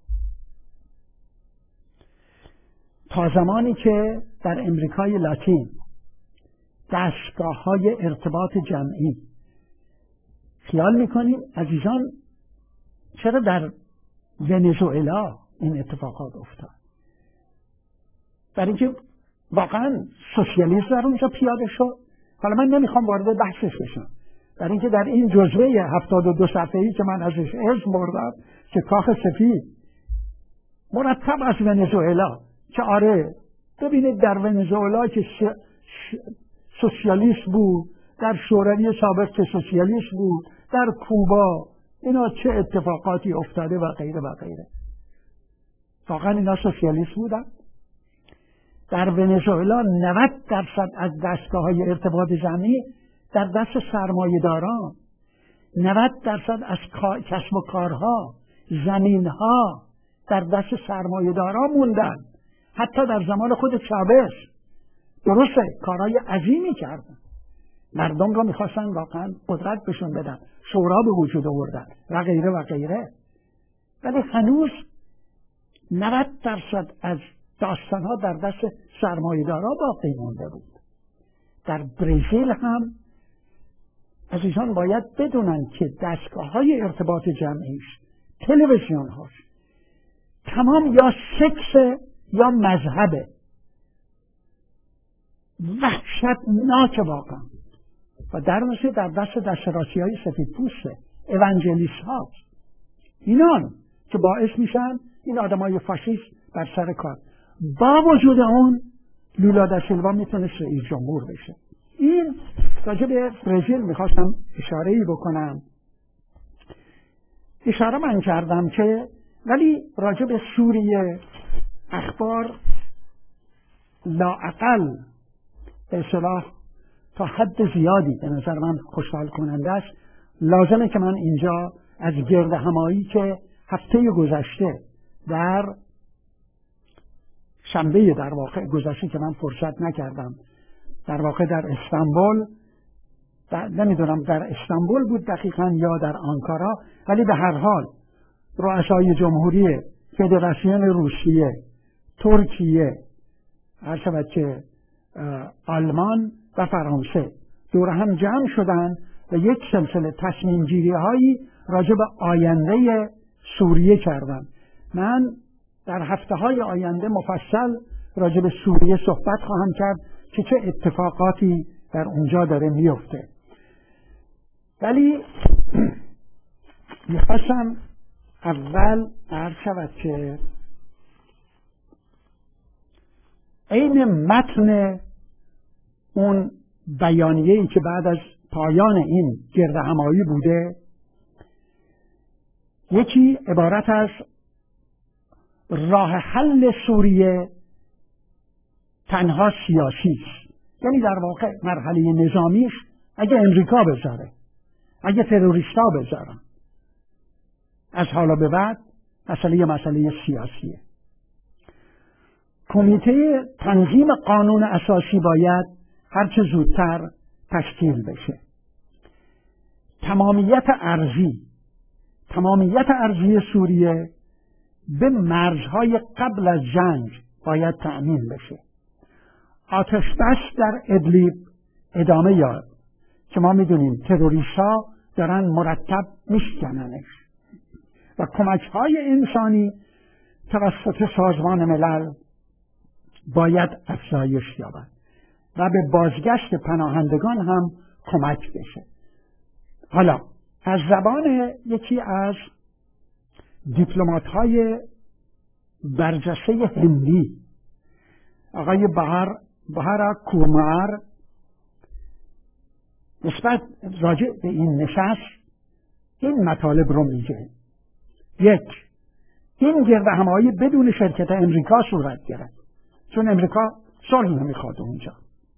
تا زمانی که در امریکای لاتین دستگاه‌های ارتباط جمعی، خیال میکنیم عزیزان چرا در ونزوئلا این اتفاقات افتاد؟ برای اینکه واقعا سوسیالیسم در اونجا پیاده شد. حالا من نمیخوام وارد بحثش بشم، برای اینکه در این جزوه 72 صفحه‌ای که من ازش اسم بردم که کاخ سفید مرتب از ونزوئلا، که آره ببینید در ونزوئلا که سوسیالیست بود، در شوروی سابق که سوسیالیست بود، در کوبا اینا چه اتفاقاتی افتاده و غیره و غیره. واقعا اینا سوسیالیست بودن؟ در ونزوئلا 90% از دستگاه‌های ارتباط جمعی در دست سرمایه‌داران، 90% از کسب و کارها، زمین‌ها در دست سرمایه‌داران موندن. حتی در زمان خود چاوش درسته کارهای عظیمی کردن، مردم رو میخواستن واقعا قدرت بهشون بدن، شورا به وجود آوردن و غیره و غیره، ولی هنوز 90% از داستانها در دست سرمایه‌دارا باقی مونده بود. در برزیل هم عزیزان باید بدونن که دستگاه‌های ارتباط جمعیش، تلویزیون‌هاش تمام یا سکس یا مذهبه. وحشتناک واقعا. و در نتیجه در دست راسی‌های سفیدپوسته، اوانجلیست ها، اینان که باعث میشن این آدمای فاشیست بر سر کار. با وجود اون لولا دا سیلوا میتونست رئیس جمهور بشه. این راجع به برزیل میخواستم اشاره‌ای بکنم. اشاره من کردم که ولی راجع به سوریه اخبار لااقل به اصطلاح تا حد زیادی به نظر من خوشحال کننده است. لازمه که من اینجا از گرد همایی که هفته گذشته در شنبه در واقع گذشته که من فرصت نکردم، در واقع در استانبول، نمیدونم در استانبول بود دقیقاً یا در آنکارا، ولی به هر حال رؤسای جمهوری فدراسیون روسیه، ترکیه، هر شود که آلمان و فرانسه دور هم جمع شدن و یک سلسله تصمیم گیری هایی راجع به آینده سوریه کردن. من در هفته های آینده مفصل راجع به سوریه صحبت خواهم کرد که چه اتفاقاتی در اونجا داره میفته. ولی میخواستم اول عرض شود که عین متن اون بیانیه‌ای که بعد از پایان این گردهمایی بوده، یکی عبارت از راه حل سوریه تنها سیاسی است، یعنی در واقع مرحله نظامیش اگه امریکا بذاره، اگه تروریستا بذارن، از حالا به بعد مسئله سیاسیه. کمیته تنظیم قانون اساسی باید هرچه زودتر تشکیل بشه. تمامیت ارضی سوریه به مرزهای قبل از جنگ باید تأمین بشه. آتش بس در ادلیب ادامه یابد که ما میدونیم تروریست‌ها دارن مرتب میشکننش و کمک‌های انسانی توسط سازمان ملل باید افزایش یابد و به بازگشت پناهندگان هم کمک بشه. حالا از زبان یکی از دیپلمات‌های برجسته هندی آقای بهار کومار نسبت راجع به این نشست این مطالب رو میگه. یک، این گردهمایی بدون شرکت امریکا صورت گرفت، چون امریکا صلح نمیخواد اونجا،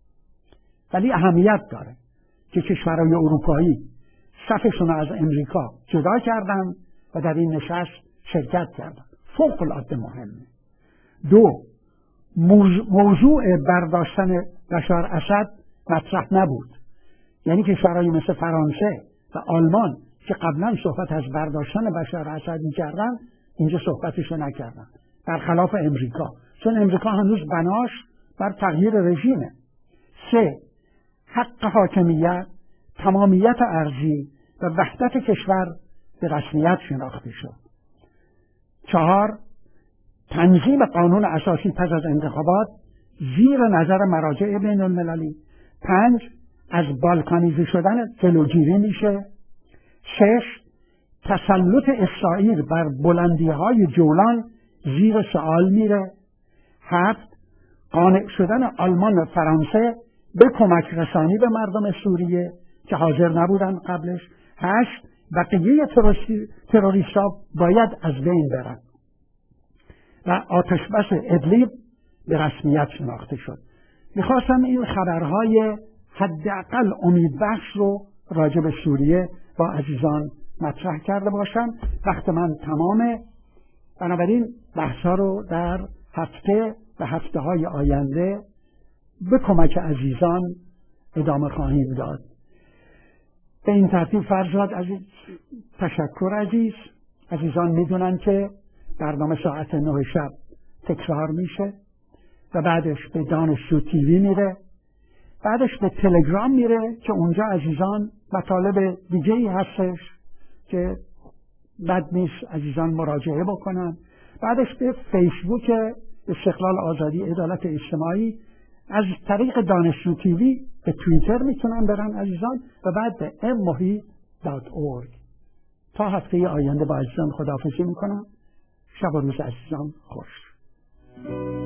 ولی اهمیت داره که کشورهای اروپایی صفشون از امریکا جدا کردن و در این نشست شرکت کردن. فوق العاده مهمه. دو، موضوع برداشتن بشار اسد مطرح نبود، یعنی کشورهای مثل فرانسه و آلمان که قبلا صحبت از برداشتن بشار اسد می‌کردن اینجا صحبتشو نکردن، برخلاف امریکا، چون امریکا هنوز بناش بر تغییر رژیمه. سه، حق حاکمیت، تمامیت ارضی و وحدت کشور به رسمیت شناخته شد. چهار، تنظیم قانون اساسی پس از انتخابات زیر نظر مراجع بین المللی. پنج، از بالکانیزه شدن جلوگیری میشه. شش، تسلط اسرائیل بر بلندی‌های جولان زیر سوال میره. هفت، قانع شدن آلمان و فرانسه به کمک رسانی به مردم سوریه که حاضر نبودن قبلش. هشت، بقیه تروریست‌ها باید از بین برن و آتشبس ادلیب به رسمیت شناخته شد. میخواستم این خبرهای حداقل امیدبخش رو راجع به سوریه با عزیزان مطرح کرده باشم. وقت من تمامه، بنابراین بحثا رو در هفته و هفته‌های آینده به کمک عزیزان ادامه خواهیم داد. به این ترتیب فرزاد عزیز، تشکر عزیزان میدونن که برنامه ساعت 9 شب تکرار میشه و بعدش به دانشجو تیوی میره، بعدش به تلگرام میره که اونجا عزیزان مطالب دیگه‌ای هستش که بد نیست عزیزان مراجعه بکنن، بعدش به فیسبوک استقلال آزادی عدالت اجتماعی، از طریق دانشجو تیوی به توییتر میتونن برن عزیزان و بعد به mohi.org. تا هفته آینده با عزیزان خداحافظی میکنم. شب و روز عزیزان خوش.